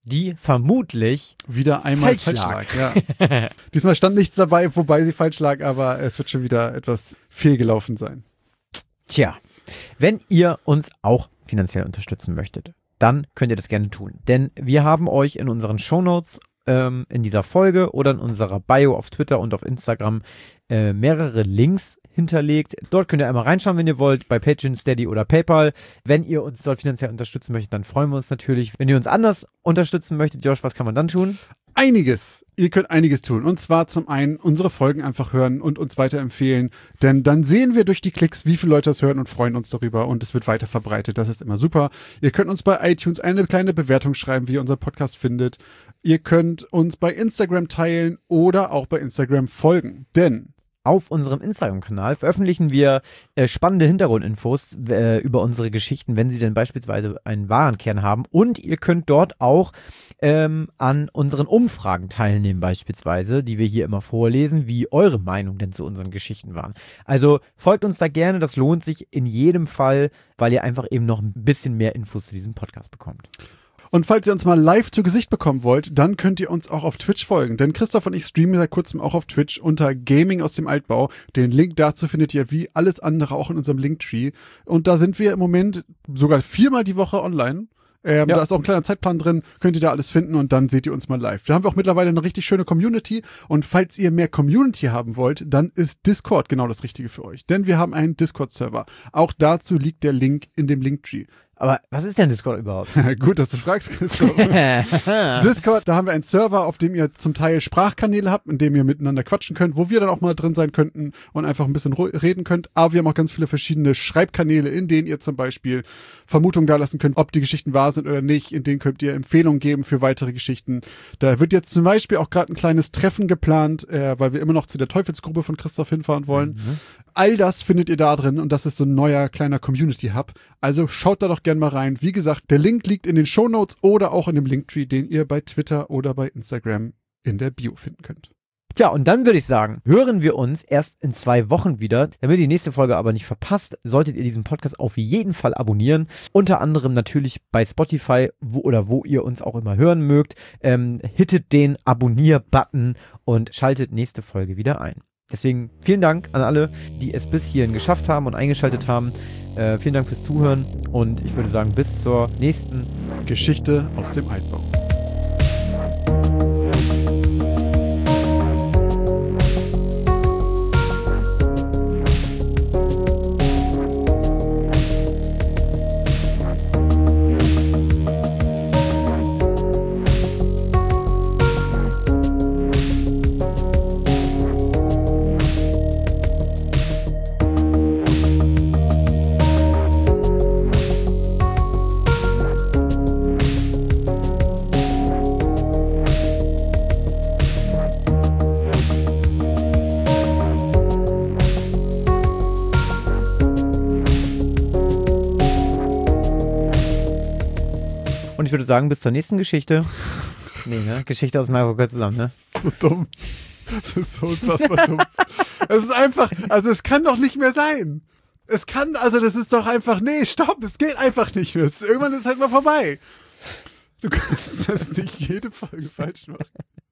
die vermutlich wieder einmal falsch falsch lag. lag. Ja. Diesmal stand nichts dabei, wobei sie falsch lag, aber es wird schon wieder etwas fehlgelaufen sein. Tja, wenn ihr uns auch finanziell unterstützen möchtet, dann könnt ihr das gerne tun. Denn wir haben euch in unseren Shownotes ähm, in dieser Folge oder in unserer Bio auf Twitter und auf Instagram äh, mehrere Links hinterlegt. Dort könnt ihr einmal reinschauen, wenn ihr wollt, bei Patreon, Steady oder PayPal. Wenn ihr uns dort finanziell unterstützen möchtet, dann freuen wir uns natürlich. Wenn ihr uns anders unterstützen möchtet, Josh, was kann man dann tun? Einiges. Ihr könnt einiges tun. Und zwar zum einen unsere Folgen einfach hören und uns weiterempfehlen. Denn dann sehen wir durch die Klicks, wie viele Leute das hören und freuen uns darüber. Und es wird weiter verbreitet. Das ist immer super. Ihr könnt uns bei iTunes eine kleine Bewertung schreiben, wie ihr unseren Podcast findet. Ihr könnt uns bei Instagram teilen oder auch bei Instagram folgen. Denn auf unserem Instagram-Kanal veröffentlichen wir äh, spannende Hintergrundinfos äh, über unsere Geschichten, wenn sie denn beispielsweise einen Warenkern haben. Und ihr könnt dort auch ähm, an unseren Umfragen teilnehmen beispielsweise, die wir hier immer vorlesen, wie eure Meinung denn zu unseren Geschichten waren. Also folgt uns da gerne, das lohnt sich in jedem Fall, weil ihr einfach eben noch ein bisschen mehr Infos zu diesem Podcast bekommt. Und falls ihr uns mal live zu Gesicht bekommen wollt, dann könnt ihr uns auch auf Twitch folgen. Denn Christoph und ich streamen seit kurzem auch auf Twitch unter Gaming aus dem Altbau. Den Link dazu findet ihr wie alles andere auch in unserem Linktree. Und da sind wir im Moment sogar viermal die Woche online. Ähm, ja. Da ist auch ein kleiner Zeitplan drin, könnt ihr da alles finden und dann seht ihr uns mal live. Da haben wir auch mittlerweile eine richtig schöne Community und falls ihr mehr Community haben wollt, dann ist Discord genau das Richtige für euch. Denn wir haben einen Discord-Server. Auch dazu liegt der Link in dem Linktree. Aber was ist denn Discord überhaupt? Gut, dass du fragst, Christoph. Discord, da haben wir einen Server, auf dem ihr zum Teil Sprachkanäle habt, in dem ihr miteinander quatschen könnt, wo wir dann auch mal drin sein könnten und einfach ein bisschen reden könnt. Aber wir haben auch ganz viele verschiedene Schreibkanäle, in denen ihr zum Beispiel Vermutungen dalassen könnt, ob die Geschichten wahr sind oder nicht. In denen könnt ihr Empfehlungen geben für weitere Geschichten. Da wird jetzt zum Beispiel auch gerade ein kleines Treffen geplant, äh, weil wir immer noch zu der Teufelsgruppe von Christoph hinfahren wollen. Mhm. All das findet ihr da drin und das ist so ein neuer kleiner Community-Hub. Also schaut da doch gerne mal rein. Wie gesagt, der Link liegt in den Shownotes oder auch in dem Linktree, den ihr bei Twitter oder bei Instagram in der Bio finden könnt. Tja, und dann würde ich sagen, hören wir uns erst in zwei Wochen wieder. Damit ihr die nächste Folge aber nicht verpasst, solltet ihr diesen Podcast auf jeden Fall abonnieren. Unter anderem natürlich bei Spotify wo, oder wo ihr uns auch immer hören mögt. Ähm, hittet den Abonnier-Button und schaltet nächste Folge wieder ein. Deswegen vielen Dank an alle, die es bis hierhin geschafft haben und eingeschaltet haben. Äh, vielen Dank fürs Zuhören und ich würde sagen, bis zur nächsten Geschichte aus dem Altbau. Ich würde sagen, bis zur nächsten Geschichte. Nee, ne? Geschichte aus Marokko zusammen, ne? Das ist so dumm. Das ist so unfassbar dumm. Es ist einfach, also es kann doch nicht mehr sein. Es kann, also das ist doch einfach, nee, stopp, es geht einfach nicht mehr. Es, irgendwann ist es halt mal vorbei. Du kannst das nicht jede Folge falsch machen.